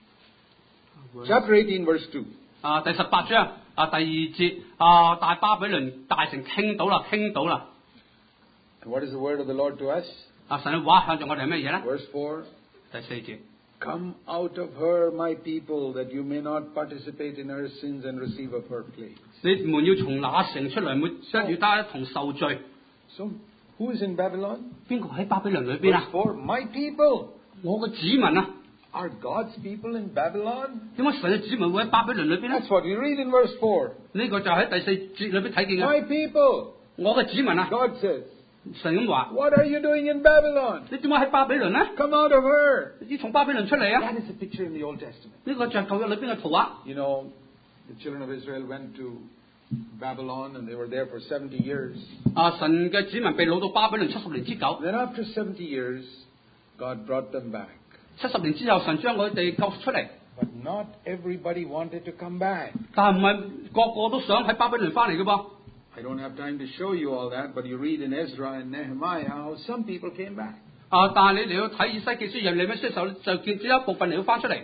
Chapter eighteen, verse two. 啊，第十八章啊第二節啊，大巴比倫大城傾倒啦，傾倒啦！ And what is the word of the Lord to us? 啊，神嘅話向住我哋係咩嘢咧？ Verse four. 第四節。 Come out of her, my people, that you may not participate in her sins and receive of her plagues. 你們要從那城出來，沒得與他一同受罪。 So, who is in Babylon? 邊個喺巴比倫裏邊 Verse 啊？ four, my people. 我嘅子民啊！ Are God's people in Babylon? 點解神嘅子民會喺巴比倫裏邊咧？ That's what we read in verse four. 呢個就喺第四節裏邊睇見嘅。 My people, 我嘅子民啊！ God says, 神咁話： what are you doing in Babylon? 你點解喺巴比倫咧？ Come out of her. 要從巴比倫出嚟啊！ That is a picture in the Old Testament. 呢個就係舊約裏邊嘅圖畫。 You know, the children of Israel went to Babylon and they were there for seventy years. 啊，神嘅子民被擄到巴比倫七十年之久。 Then after seventy years, God brought them back. 七十年之後，神將佢哋救出嚟。 But not everybody wanted to come back. 但係唔係個個都想喺巴比倫翻嚟嘅噃。 I don't have time to show you all that, but you read in Ezra and Nehemiah how some people came back. 啊，但係你嚟到睇以西結書、耶利米書嘅時候，就見只有一部分嚟到翻出嚟，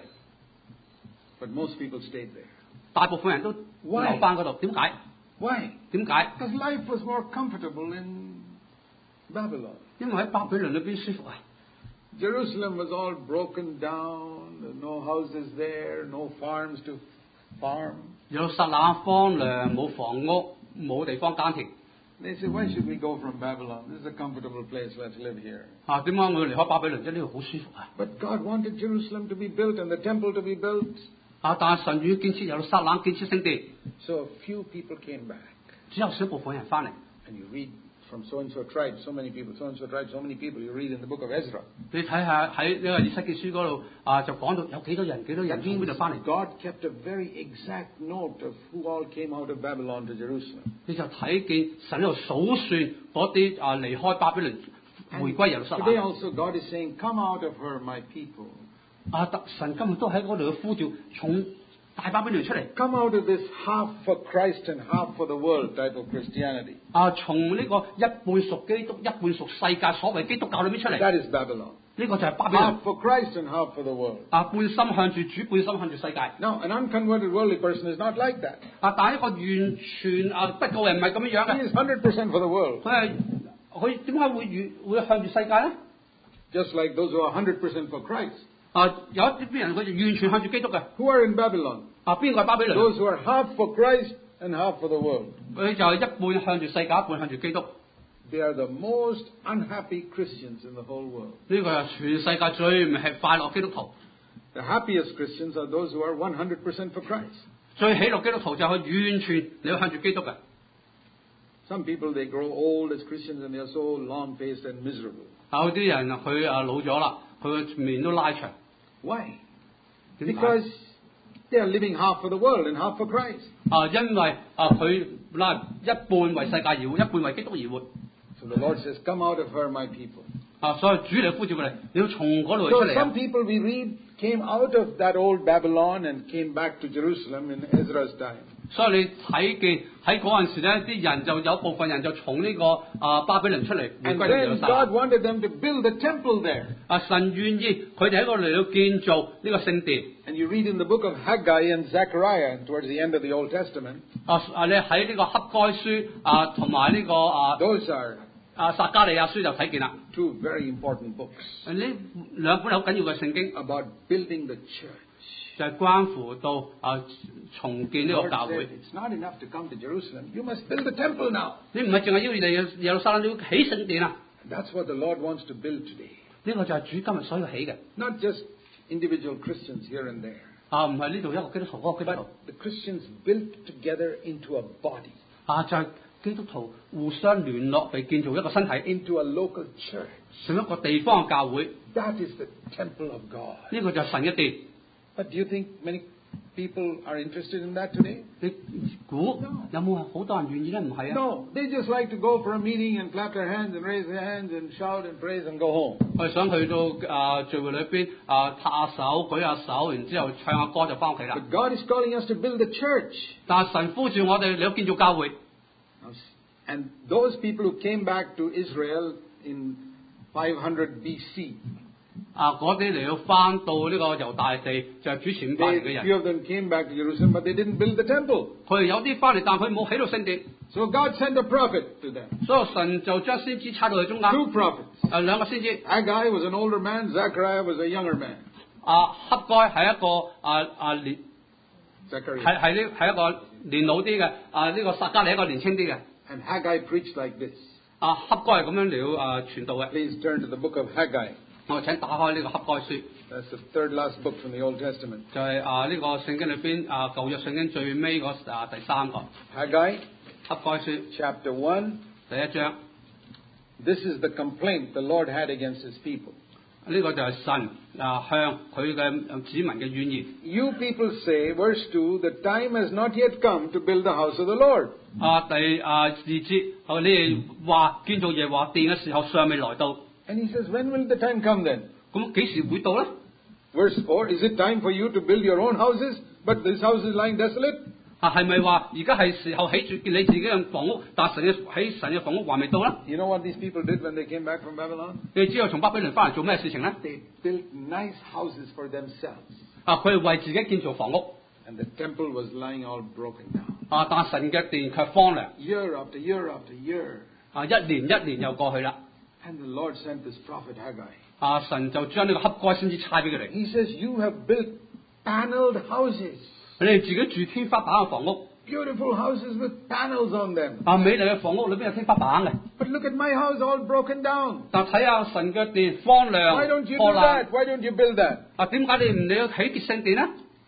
But most people stayed there. 大部分人都留翻嗰度。點解？ Why? 點解？ Because life was more comfortable in Babylon. 因為喺巴比倫裏邊舒服啊！ Jerusalem was all broken down, no houses there, no farms to farm. 有撒冷荒涼，冇房屋，冇地方耕田。 They said, why should we go from Babylon? This is a comfortable place, let's live here. 啊，點解我要離開巴比倫？即係呢度好舒服啊！ But God wanted Jerusalem to be built and the temple to be built. 啊，但係神要建設有撒冷建設聖殿， So a few people came back. 只有少部分人翻嚟。 And you read from so-and-so tribe, so many people, so-and-so tribe, so many people. You read in the book of Ezra. 你睇下喺呢個以西結書嗰度啊，就講到有幾多人幾多人 That 從邊 means 度翻嚟。 God kept a very exact note of who all came out of Babylon to Jerusalem. 你就睇見神喺度數算嗰啲啊離開巴比倫 And 回歸耶路撒 today 冷。 also God is saying, come out of her, my people. 啊，特神今日都喺嗰度呼召，從大巴比倫出嚟。 Come out of this half for Christ and half for the world type of Christianity. 啊，從呢個一半屬基督、一半屬世界所謂基督教裏面出嚟。 That is Babylon. 呢個就係巴比倫。 Half for Christ and half for the world. 啊，半心向住主，半心向住世界。 Now, an unconverted worldly person is not like that. 啊，但係一個完全啊不救人唔係咁樣樣 He 嘅。 is one hundred percent for the world. 佢係佢點解會越會向住世界咧？ Just like those who are one hundred percent for Christ. 啊，有一啲人佢就完全向住基督嘅。 Who are in Babylon? 啊，邊個係巴比倫？ Those who are half for Christ and half for the world. 佢就係一半向住世界，一半向住基督。 They are the most unhappy Christians in the whole world. 呢個係全世界最唔係快樂基督徒。 The happiest Christians are those who are one hundred percent for Christ. 最喜樂基督徒就係完全你要向住基督嘅。 Some people, they grow old as Christians and they are so long-faced and miserable. 有啲人佢啊老咗啦，佢個面都拉長。 Why? 點解？ Because they are living half for the world and half for Christ. 啊，因為啊佢嗱一半為世界而活，一半為基督而活。 So the Lord says, come out of her, my people. 啊，所以主嚟呼召佢哋，你要從嗰度出 So 嚟 some 啊！ people we read came out of that old Babylon and came back to Jerusalem in Ezra's time. 所以你睇見喺嗰陣時咧，啲人就有部分人就從呢、個啊巴比倫出嚟，回 And 歸嚟 then 到 God 神。 wanted them to build a temple there. 啊，神願意佢哋喺嗰度嚟到建造呢個聖殿。 And you read in the book of Haggai and Zechariah, towards the end of the Old Testament, 啊啊！你喺呢個黑該書啊，同埋呢個啊 those are 啊撒迦利亞書就睇見啦。 two very important books 呢兩本好緊要嘅聖經 about building the church. 就係關乎到啊重建呢 The 個 Lord 教 said, 會。 it's not enough to come to Jerusalem. You must build a temple now. 你唔係淨係要嚟耶路撒冷，你要起聖殿啊！ That's what the Lord wants to build today. 呢個就係主今日所要起嘅。 Not just individual Christians here and there, 啊，唔係呢度一個基督徒，嗰個基督 but 徒。 the Christians built together into a body, 啊，就係、基督徒互相聯絡，被建造一個身體， into a local church. 成一個地方嘅教會。 That is the temple of God. 呢、個就係神嘅殿。 But do you think many people are interested in that today? 你估有冇好多人願意咧？唔係啊。 No, they just like to go for a meeting and clap their hands and raise their hands and shout and praise and go home. 我哋想去到啊聚會裏邊啊拍下手、舉下手，然之後唱下歌就翻屋企啦。 But God is calling us to build a church. 但係神呼召我哋，你要建造教會。 And those people who came back to Israel in five hundred B C, 啊，嗰啲嚟到翻到呢個猶大地，就係、主前五百年嘅 they, 人。 few of them came back to Jerusalem, but they didn't build the temple. 佢哋有啲翻嚟，但佢冇起到聖殿， So God sent a prophet to them. 所以神就將先知差到去中間。 Two prophets. 誒兩個先知， Haggai was an older man, Zechariah was a younger man. 啊黑該係一個啊啊年 Zechariah. 係係呢係一個年老啲嘅，啊呢、個撒迦利一個年輕啲嘅。 And Haggai preached like this. 啊黑該係咁樣嚟到啊傳道嘅。 Please turn to the book of Haggai. 我請打開呢個黑該書， That's the third last book from the Old Testament. 就係、啊呢、個聖經裏邊啊舊約聖經最尾嗰啊第三個 Haggai 黑該書 chapter one. 第一章。 This is the complaint the Lord had against his people. 呢個就係神啊向佢嘅子民嘅怨言。 You people say, verse two, the time has not yet come to build the house of the Lord. 啊第啊二節，啊你哋話建造耶和華殿嘅時候尚未來到， And he says, when will the time come then? 咁幾時會到咧？ Verse four, is it time for you to build your own houses, but this house is lying desolate? 啊係咪話而家係時候起住你自己嘅房屋，但神嘅起神嘅房屋還未到咧？ You know what these people did when they came back from Babylon? 你知道從巴比倫翻嚟做咩事情咧？ They built nice houses for themselves. 啊佢係為自己建造房屋， And the temple was lying all broken down. 啊但神嘅殿卻荒涼， Year after year after year. 啊一年一年又過去啦， And the Lord sent this prophet Haggai. 啊神就將呢個黑該先至差俾佢哋， He says, you have built paneled houses. 你哋自己住天花板嘅房屋， Beautiful houses with panels on them. 啊美麗嘅房屋裏邊有天花板嘅， But look at my house all broken down. 但睇下神嘅殿荒 Why 涼 don't you 破 do 爛。 that? Why don't you build that? 啊，點解你唔你要起潔聖殿咧？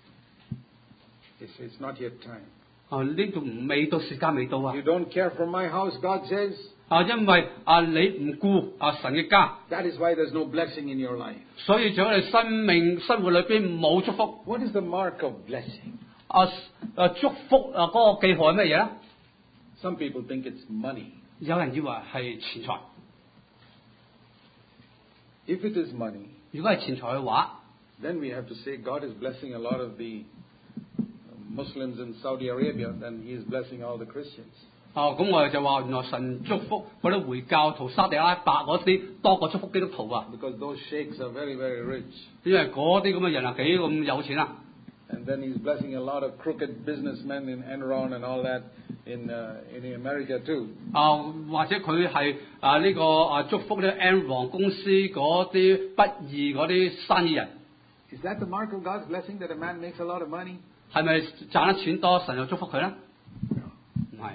He says, it's not yet time. 啊，呢度未到時間未到啊！ You don't care for my house, God says. 啊，因為啊你唔顧啊神嘅家， That is why there's no blessing in your life. 所以在我哋生命生活裏邊冇祝福。 What is the mark of blessing? 啊啊祝福啊嗰、個記號係乜嘢咧？ Some people think it's money. 有人以為係錢財， If it is money, 如果係錢財嘅話， then we have to say God is blessing a lot of the Muslims in Saudi Arabia, then He is blessing all the Christians. 哦，咁我哋就話原來神祝福嗰啲回教徒沙地阿拉伯嗰啲多過祝福基督徒啊， Because those sheikhs are very, very rich. 因為嗰啲咁嘅人啊幾咁有錢啊。 And then He's blessing a lot of crooked businessmen in Enron and all that in uh, in America too. 啊，或者佢係啊呢個啊祝福啲 Enron 公司嗰啲不義嗰啲生意人， Is that the mark of God's blessing that a man makes a lot of money? 係咪賺得錢多，神就祝福佢咧？唔係。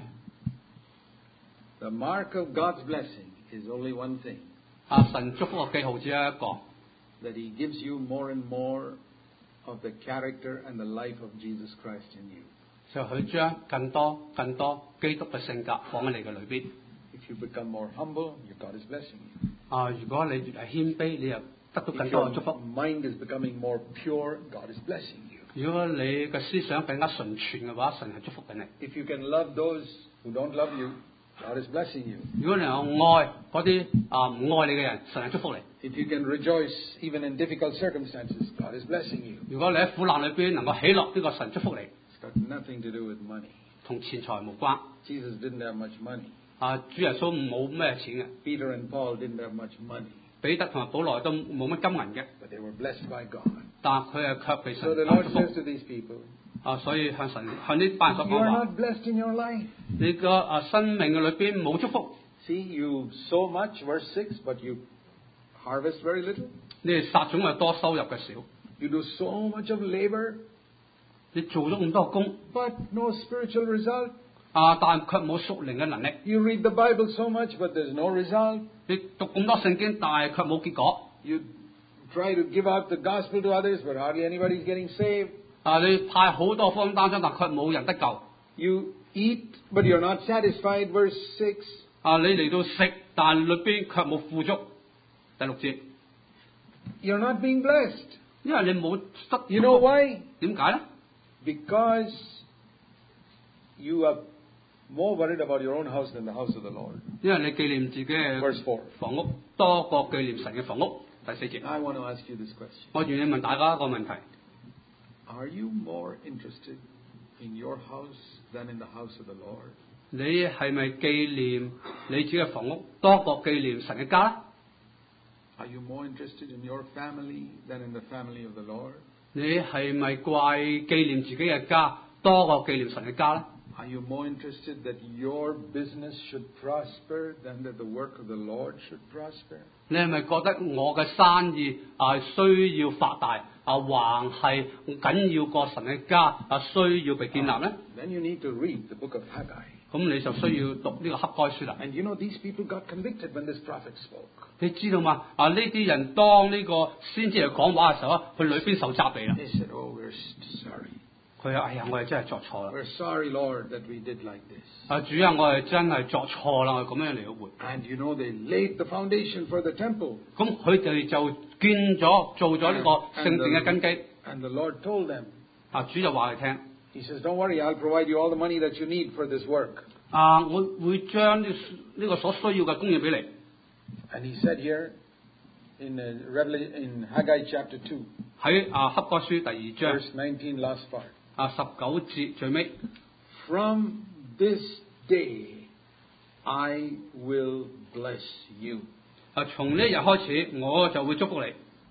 The mark of God's blessing is only one thing. 啊，神祝福嘅記號只有一個， That He gives you more and more of the character and the life of Jesus Christ in you. 就佢將更多更多基督嘅性格放喺你嘅裏邊。 If you become more humble, your God is blessing you. 啊，如果你越係謙卑，你又得到 If 更多 your 嘅祝福。 mind is becoming more pure, God is blessing you. 如果你嘅思想更加純全嘅話，神係祝福緊你。 If you can love those who don't love you, God is blessing you. 如果你能夠愛嗰啲啊唔愛你嘅人，神係祝福你。 If you can rejoice even in difficult circumstances, God is blessing you. 如果你喺苦難裏邊能夠喜樂，呢個神祝福你， It's got nothing to do with money. 同錢財無關。 Jesus didn't have much money. 啊，主耶穌冇咩錢嘅， Peter and Paul didn't have much money, 彼得同埋保羅都冇乜金銀嘅， but they were blessed by God. 但係佢係卻被 So 神 the 啊 Lord 祝 says 福。 to these people, 啊，所以向神向呢班人所 you 講 are 話， not blessed in your life. 你個啊生命嘅裏邊冇祝福， See, you sow much, verse six, but you harvest very little. 你哋撒種係多，收入嘅少， You do so much of labor, 你做咗咁多工， but no spiritual result. 啊，但卻冇屬靈嘅能力。 You read the Bible so much, but there's no result. 你讀咁多聖經，但係卻冇結果。 You try to give out the gospel to others, but hardly anybody's getting saved. 啊，你派好多福音單張，但卻冇人得救。 You eat, but you're not satisfied, verse six. 啊，你嚟到食，但裏邊卻冇富足。第六節， You're not being blessed. 因為你冇得。 You know why? 點解咧？ Because you are more worried about your own house than the house of the Lord. 因為你紀念自己 Verse 嘅 four. 房屋多過紀念神嘅房屋。第四節， I want to ask you this question. 我願意問大家一個問題： Are you more interested in your house than in the house of the Lord? 你係咪紀念你自己嘅房屋多過紀念神嘅家咧？ Are you more interested in your family than in the family of the Lord? 你係咪怪紀念自己嘅家多過紀念神嘅家咧？ Are you more interested that your business should prosper than that the work of the Lord should prosper? 你係咪覺得我嘅生意啊需要發大啊，還係緊要過神嘅家啊需要被建立咧？ Then you need to read the book of Haggai. 咁你就需要讀呢個黑該書啦。 And you know, these people got convicted when this prophet spoke. 你知道嘛？啊，呢啲人當呢個先知嚟講話嘅時候啊，佢裏邊受責備啦。 They said, Oh, we're sorry. 佢話：哎呀，我哋真係作錯啦！ We're sorry, Lord, that we did like this. 啊，主啊，我哋真係作錯啦！我哋咁樣嚟到活。 And you know, they laid the foundation for the temple. 咁佢哋就建咗做咗呢個 And 聖殿嘅根基。 And the Lord told them, 啊，主就話佢聽： He says, Don't worry, I'll provide you all the money that you need for this work. 啊，我會將呢呢個所需要嘅供應俾你。 And he said here in, uh, Revelation, in Haggai chapter two, 喺啊黑該書第二章 verse nineteen, last part. 啊十九節最尾， From this day I will bless you. 啊從呢一日開始我就會祝福你。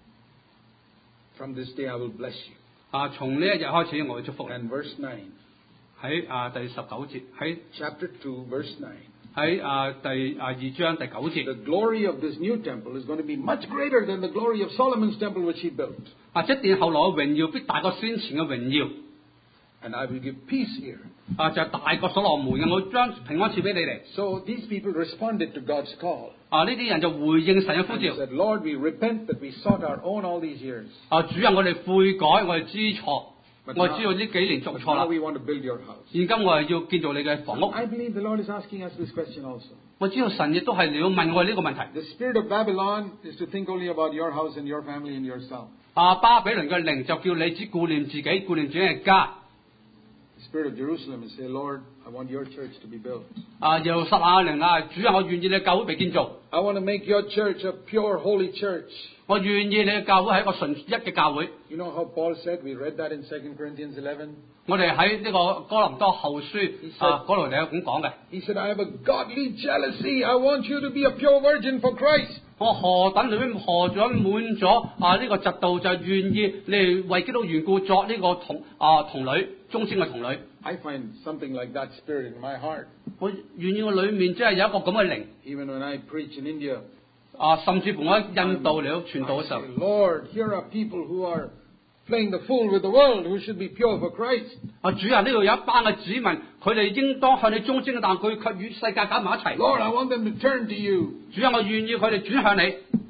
From this day I will bless you. 啊從呢一日開始我會祝福你。 And verse nine, 喺啊第十九節，喺 chapter two, verse nine. 喺啊第啊二章第九 The 節， glory of this new temple is going to be much greater than the glory of Solomon's temple which he built. 啊即殿後來嘅榮耀必大過先前嘅榮耀。 And I will give peace here. 啊就係大過所羅門嘅，我會將平安賜俾你哋。 So these people responded to God's call. 啊呢啲人就回應神嘅呼 And 召。 said, Lord, we repent that we sought our own all these years. 啊主啊，我哋悔改，我哋知錯， But 我哋知道呢幾年做 But 錯 now 啦。 we want to build your house. 現今我係要建造你嘅房屋。 I believe the Lord is asking us this question also. 我知道神亦都係嚟到問我哋呢個問題。 The spirit of Babylon is to think only about your house and your family and yourself. 啊巴比倫嘅靈就叫你只顧念自己，顧念自己嘅家。 The Spirit of Jerusalem and say, Lord, I want your church to be built. 啊，耶路撒冷嘅靈啊，主啊，我願意你嘅教會被建造， I want to make your church a pure, holy church. 我願意你嘅教會係一個純一嘅教會。 You know how Paul said? We read that in Second Corinthians eleven. 我哋喺呢個哥林多後書啊嗰度就有咁講嘅。 He said, I have a godly jealousy. I want you to be a pure virgin for Christ. 我何等裏邊何長滿咗啊呢個嫉妒，就願意你哋為基督緣故作呢個童啊童女忠貞嘅童女。 I find something like that spirit in my heart. 我願意我裏面真係有一個咁嘅靈 Even when I preach in India, 啊，甚至乎我喺印度嚟到傳道嘅時候 I say, Lord, here are people who are playing the fool with the world, who should be pure for Christ. 啊主啊，呢度有一班嘅子民，佢哋應當向你忠貞，但佢卻與世界搞埋一齊。 Lord, I want them to turn to you. 主啊，我願意佢哋轉向你。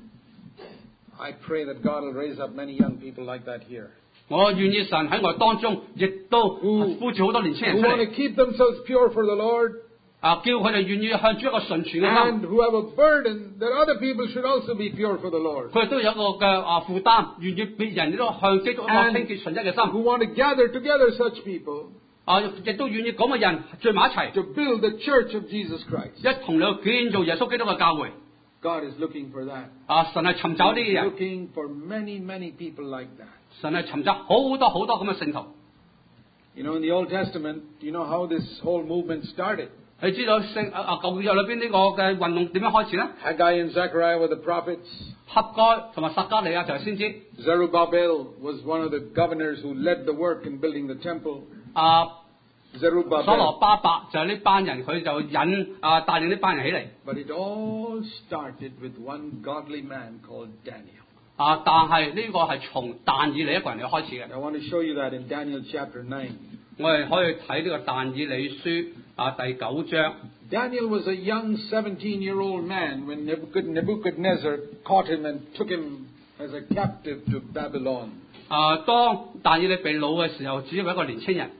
I pray that God will raise up many young people like that here, 我願意神喺我當中，亦都呼召好多年青人 who 出 want 嚟 to keep themselves pure for the Lord, 啊，叫佢哋願意向主一個純全嘅 and 心。 who have a burden that other people should also be pure for the Lord, 佢哋都有一個嘅啊負擔，願意別人亦都向基督一個清潔純一嘅 who 心。 want to gather together such people 啊，亦都願意咁嘅人聚埋一齊， to build the church of Jesus Christ. 一同嚟去建造耶穌基督嘅教會。 God is looking for that. 啊，神係尋找呢啲 He's 人， looking for many, many people like that. 神係尋找好多好多咁嘅聖徒。 You know, in the Old Testament, you know how this whole movement started? 你知道聖啊啊舊約裏邊呢個嘅運動點樣開始咧？ Haggai and Zechariah were the prophets. 哈該同埋撒迦利亞就係先知。 Zerubbabel was one of the governors who led the work in building the temple. 啊，所羅 Zerubbabel. 巴伯就係呢班人，佢就引啊帶領呢班人起嚟。 But it all started with one godly man called Daniel. 啊，但係呢個係從但以理一個人嚟開始嘅。 I want to show you that in Daniel chapter nine. 我哋可以睇呢個但以理書啊第九章。 Daniel was a young seventeen-year-old man when Nebuchadnezzar caught him and took him as a captive to Babylon. 啊，當但以理被擄嘅時候，只係一個年青人。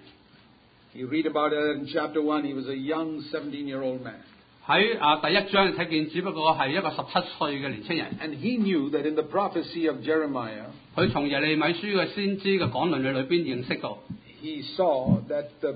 You read about it in chapter one. He was a young seventeen-year-old man. 喺啊第一章睇見，只不過係一個十七歲嘅年青人。 And he knew that in the prophecy of Jeremiah, 佢從耶利米書嘅先知嘅講論裏裏邊認識到， he saw that the,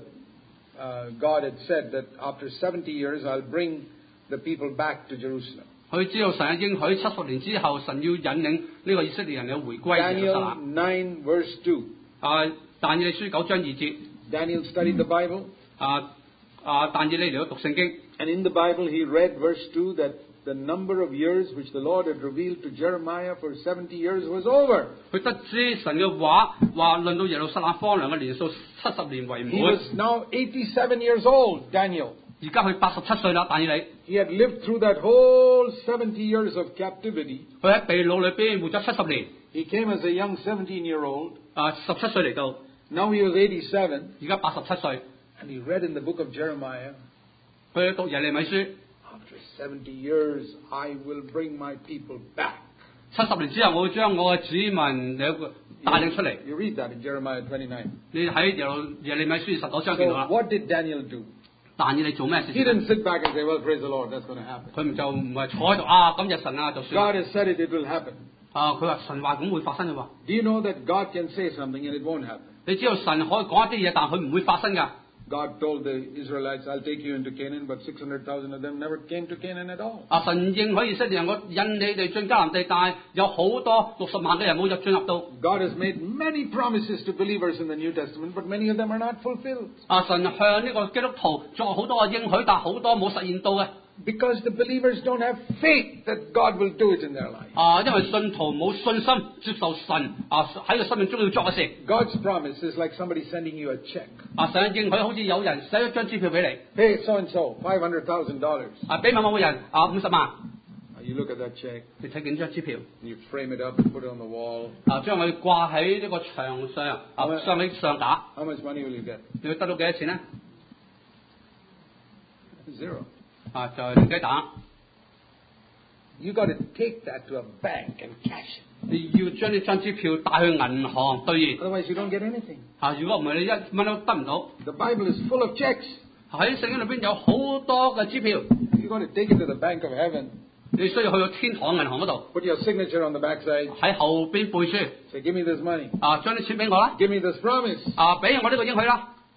uh, God had said that after seventy years, I'll bring the people back to Jerusalem. 佢知道神嘅應許七十年之後，神要引領呢個以色列人嘅回歸耶路撒 Daniel 冷。 nine verse two. 啊，但以理書九章二節， Daniel studied the Bible, 啊啊，但以理嚟到讀聖經。 and in the Bible he read verse two that the number of years which the Lord had revealed to Jeremiah for seventy years was over. 佢得知神嘅話話論到耶路撒冷荒涼嘅年數七十年為 He 滿， was now eighty-seven years old, Daniel. 而家佢八十七歲啦。但以理 He had lived through that whole seventy years of captivity. 佢喺被擄裏邊活咗七十年， He came as a young seventeen-year-old. 啊十七歲嚟到， Now he was eighty-seven. 而家八十七歲。 And he read in the book of Jeremiah, 佢讀耶利米書， after seventy years, I will bring my people back. 七十年之後我會將我嘅子民嚟帶領出嚟。 You read that in Jeremiah twenty-nine. 你喺耶路耶利米書十九章見到 So 啦。 what did Daniel do? 但以理做咩事 He 情呢？ didn't sit back and say, well, praise the Lord, that's going to happen. 佢唔就唔係坐喺度啊，今日神啊就算 God has said it, it will happen. 啊，佢話神話咁會發生嘅喎。 Do you know that God can say something and it won't happen? 你知道神可以講一啲嘢，但佢唔會發生㗎。 God told the Israelites, I'll take you into Canaan, but six hundred thousand of them never came to Canaan at all. 啊，神應許以色列人，我引你哋進迦南地，但係有好多六十萬嘅人冇入進入到。 God has made many promises to believers in the New Testament, but many of them are not fulfilled. 啊，神向呢個基督徒作好多嘅應許，但係好多冇實現到嘅。 Because the believers don't have faith that God will do it in their life. 啊，因為信徒冇信心接受神啊喺個生命中要作嘅事。 God's promise is like somebody sending you a check. 啊，神嘅應許好似有人寫一張支票俾你， Hey, so and so, five hundred thousand dollars. 啊，俾某某個人啊五十萬， You look at that check, 你睇見張支票， you frame it up and put it on the wall. 啊，將佢掛喺呢個牆上，啊，上喺上架， How much money will you get? 你會得到幾多錢咧？ Zero. 啊，就係零雞蛋。 You got to take that to a bank and cash it. 你要將呢張支票帶去銀行兌現。 Otherwise, you don't get anything. 啊，如果唔係你一蚊都得唔到。 The Bible is full of checks. 喺聖經裏邊有好多嘅支票， You got to take it to the Bank of Heaven. 你需要去到天堂銀行嗰度， Put your signature on the backside. 喺後邊背書， Say, give me this money. 啊，將啲錢俾我啦， Give me this promise. 啊，俾我呢個應許啦。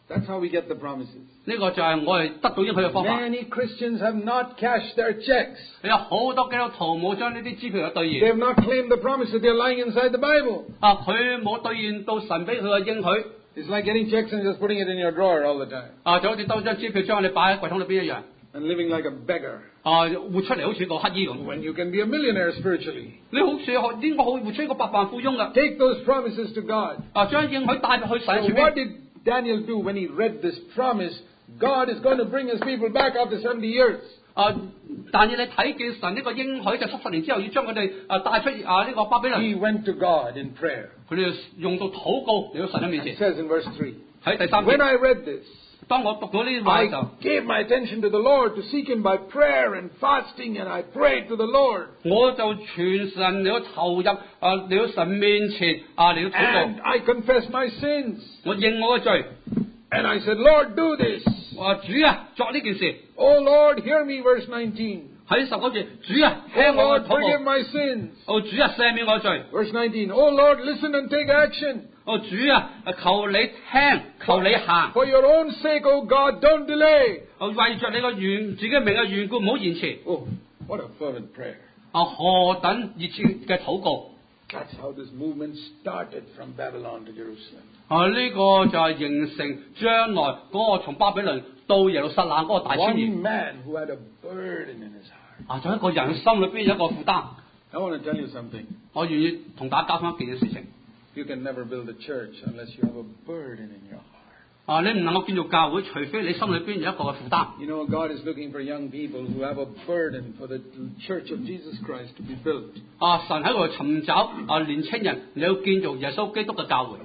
That's how we get the promises. 呢個就係我哋得到應許嘅方法。 Many Christians have not cashed their checks. 有好多基督徒冇將呢啲支票去兌 They 現。 have not claimed the promises. They're lying inside the Bible. 啊，佢冇兌現到神俾佢嘅應許。 It's like getting checks and just putting it in your drawer all the time 啊，就好似兜張支票將你擺喺櫃桶裏邊一樣。 and living like a beggar 啊，活出嚟好似個乞衣咁。 when you can be a millionaire spiritually. 你好似可應該可以活出一個百萬富翁㗎。 Take those promises to God. 啊，將應許帶入去神 So 前 what 邊。 did Daniel do when he read this promise? God is going to bring his people back after seventy years. 啊，但係你睇見神呢個應許就七十年之後要將佢哋啊帶出啊呢個巴比倫。 He went to God in prayer. 佢哋用到禱告嚟到神嘅面 It 前。 says in verse three. 喺第三 When 節， I read this, 當我讀到呢啲話 I 嘅時候， gave my attention to the Lord to seek him by prayer and fasting, and I prayed to the Lord. 我就全神嚟到投入啊嚟到神面前啊嚟到禱 And I confessed my sins. 告，我認我嘅罪。 And I said, Lord, do this. 我話主啊，作呢件事。 Oh Lord, hear me, verse nineteen. 喺十九節，主啊， Oh 聽我 Lord, 嘅 forgive 禱 my sins. 告。哦，主啊，赦免我嘅罪。 Verse nineteen. Oh Lord, listen and take action. 哦，主啊，求你聽，求你行。 For your own sake, O God, don't delay. 哦，為着你個緣自己名嘅緣故，唔好延遲。 Oh, what a fervent prayer. 啊，何等熱切嘅禱告！ That's how this movement started from Babylon to Jerusalem. 啊，呢、個就係形成將來嗰個從巴比倫到耶路撒冷嗰個大遷移。 One man who had a burden in his heart. 啊，就一個人心裏邊有一個負擔。 I want to tell you something. 我願意同大家交翻一件嘅事情。 You can never build a church unless you have a burden in your heart. 啊，你唔能夠建造教會，除非你心裏邊有一個嘅負擔。 You know, God is looking for young people who have a burden for the church of Jesus Christ to be built. 啊，神喺度尋找啊年青人，你要建造耶穌基督嘅教會。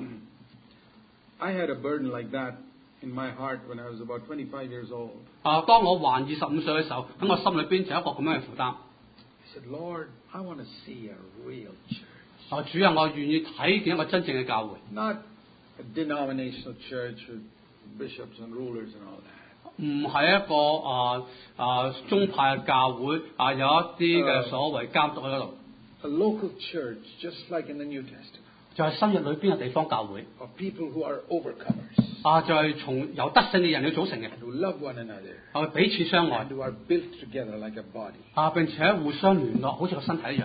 I had a burden like that in my heart when I was about twenty-five years old. 啊，當我還二十五歲嘅時候，喺我心裏邊就有一個咁樣嘅負擔。 I said, Lord, I want to see a real church. 啊，主啊，我願意睇見一個真正嘅教會， Not a denominational church with bishops and rulers and all that. 唔係一個啊啊宗派嘅教會啊，有一啲嘅所謂監督喺嗰度。 A local church, just like in the New Testament, 就係新約裏邊嘅地方教會。 of people who are overcomers 啊，就係、是、從由得勝嘅人去組成嘅， and who love one another 啊彼此相愛， and who are built together like a body. 啊並且互相聯絡，好似個身體一樣。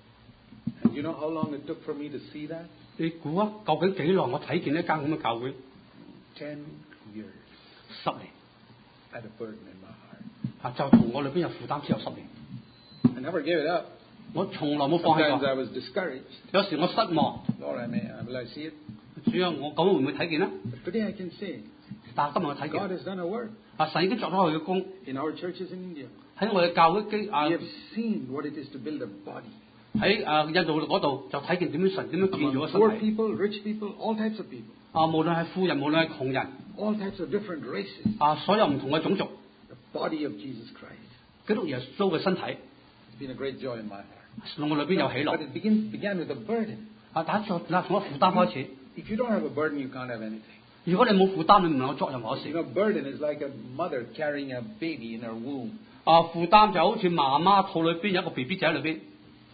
And you know how long it took for me to see that? 你估啊，究竟幾耐我睇見呢間咁嘅教會？ Ten years. 十年 I had a burden in my heart. 啊，就同我裏邊有負擔之後十年， I never gave it up. 我從來冇放棄 Sometimes 過。 I was discouraged. 有時我失望， Lord, I may, will I see it? 主啊，我咁會唔會睇見呢？ But today I can say, 但係今日我睇 God 見， has done a work 啊神已經作咗佢嘅工， in our churches in India. 喺我哋教會基啊 We have seen what it is to build a body. 喺啊印度嗰度就睇見點樣神點樣建造 Among 咗 poor 身體。 people, rich people, all types of people. 啊，無論係富人，無論係窮人， All types of different races. 啊所有唔同嘅種族， The body of Jesus Christ. 基督耶穌嘅身體， It's been a great joy in my heart. 令我裏邊有喜樂 But。it begin, began with a burden. 啊，打從嗱從個負擔開始。 If you don't have a burden, you can't have anything. 如果你冇負擔，你唔能夠作任何 You 事。 know, burden is like a mother carrying a baby in her womb. 啊，負擔就好似媽媽肚裏邊有一個 B B 仔喺裏邊，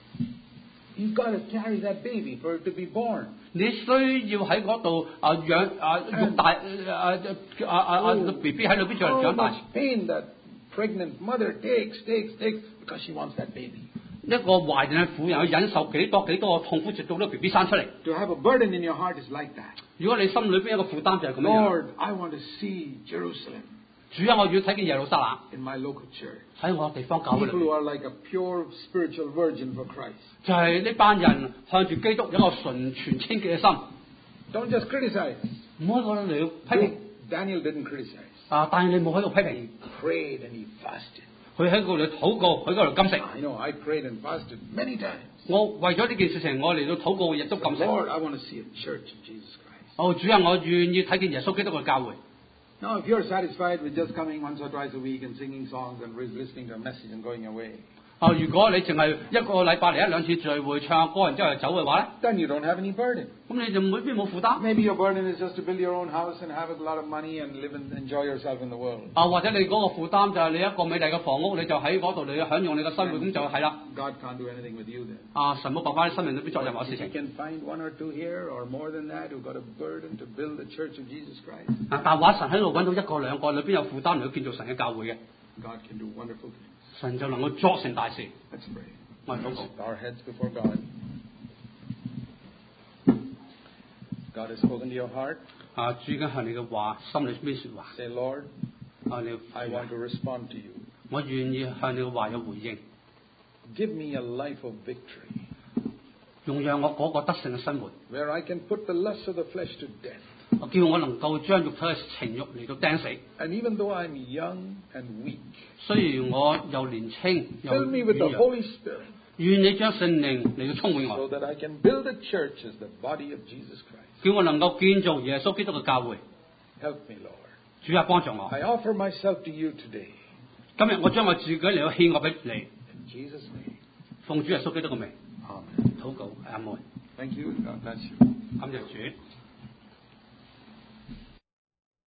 You've got to carry that baby for it to be born. 你需要喺嗰度啊養啊育大啊啊啊啊 B B 喺裏邊再 How 長大。 much pain that pregnant mother takes, takes, takes, because she wants that baby. 一個懷孕嘅婦人去忍受幾多幾多個痛苦，直到呢個 B B 生出嚟。 To have a burden in your heart is like that. 如果你心裏邊有一個負擔就係咁樣。 Lord, I want to see Jerusalem 主啊，我要睇見耶路撒冷 in my local church. 喺我地方教會裏 People who 邊， are like a pure spiritual virgin for Christ. 就係呢班人向住基督有一個純全清潔嘅心， Don't just criticize. 唔好喺嗰度嚟批評。 Daniel didn't criticize. 啊，但係你冇喺度批評， He prayed and he fasted. 佢喺嗰度禱告，佢喺嗰度禁食。 I know, I prayed and fasted many times. 我為咗呢件事情，我嚟到禱告，亦都禁食。 Lord, I want to see a church of Jesus Christ. 哦，主啊，我願意睇見耶穌基督嘅教會。 Now, if you're satisfied with just coming once or twice a week and singing songs and listening to a message and going away, 啊， 啊，如果你淨係一個禮拜嚟一兩次聚會唱歌，然之後就走嘅話咧， then you don't have any burden. 咁你就未必冇負擔。 Maybe your burden is just to build your own house and have a lot of money and live and enjoy yourself in the world. 啊，或者你嗰個負擔就係你一個美麗嘅房屋，你就喺嗰度你享用你嘅生活，咁就係啦。 God can't do anything with you then. 啊，神冇辦法喺生命裏邊作任何事 If you 情。 can find one or two here or more than that who got a burden to build the church of Jesus Christ, 啊，但話神喺度揾到一個兩個，裏邊有負擔嚟建造神嘅教會嘅， God can do wonderful things. 神就能夠作成大事。 Let's pray. 我哋禱告。 Bow our heads before God. God has spoken to your heart. 啊，主已經向你嘅話，心裏邊説話。 Say, Lord, 啊，你 I want to respond to you. 我願意向你嘅話有回應， Give me a life of victory 用讓我嗰個得勝嘅生活， where I can put the lust of the flesh to death. 我叫我能夠將肉體嘅情慾嚟到釘死。 And even though I'm young and weak, 雖然我又年輕又 fill me with the 軟弱， Holy Spirit 願你將聖靈嚟到充滿 so 我， that I can build a church as the body of Jesus Christ. 叫我能夠建造耶穌基督嘅教會。 Help me, Lord. 主啊，幫助我。 I offer myself to you today. 今日我將我自己嚟到獻我俾你， In Jesus' name. 奉主耶穌基督嘅名， Amen. 禱告，阿門。 Thank you. God bless you. 感謝主。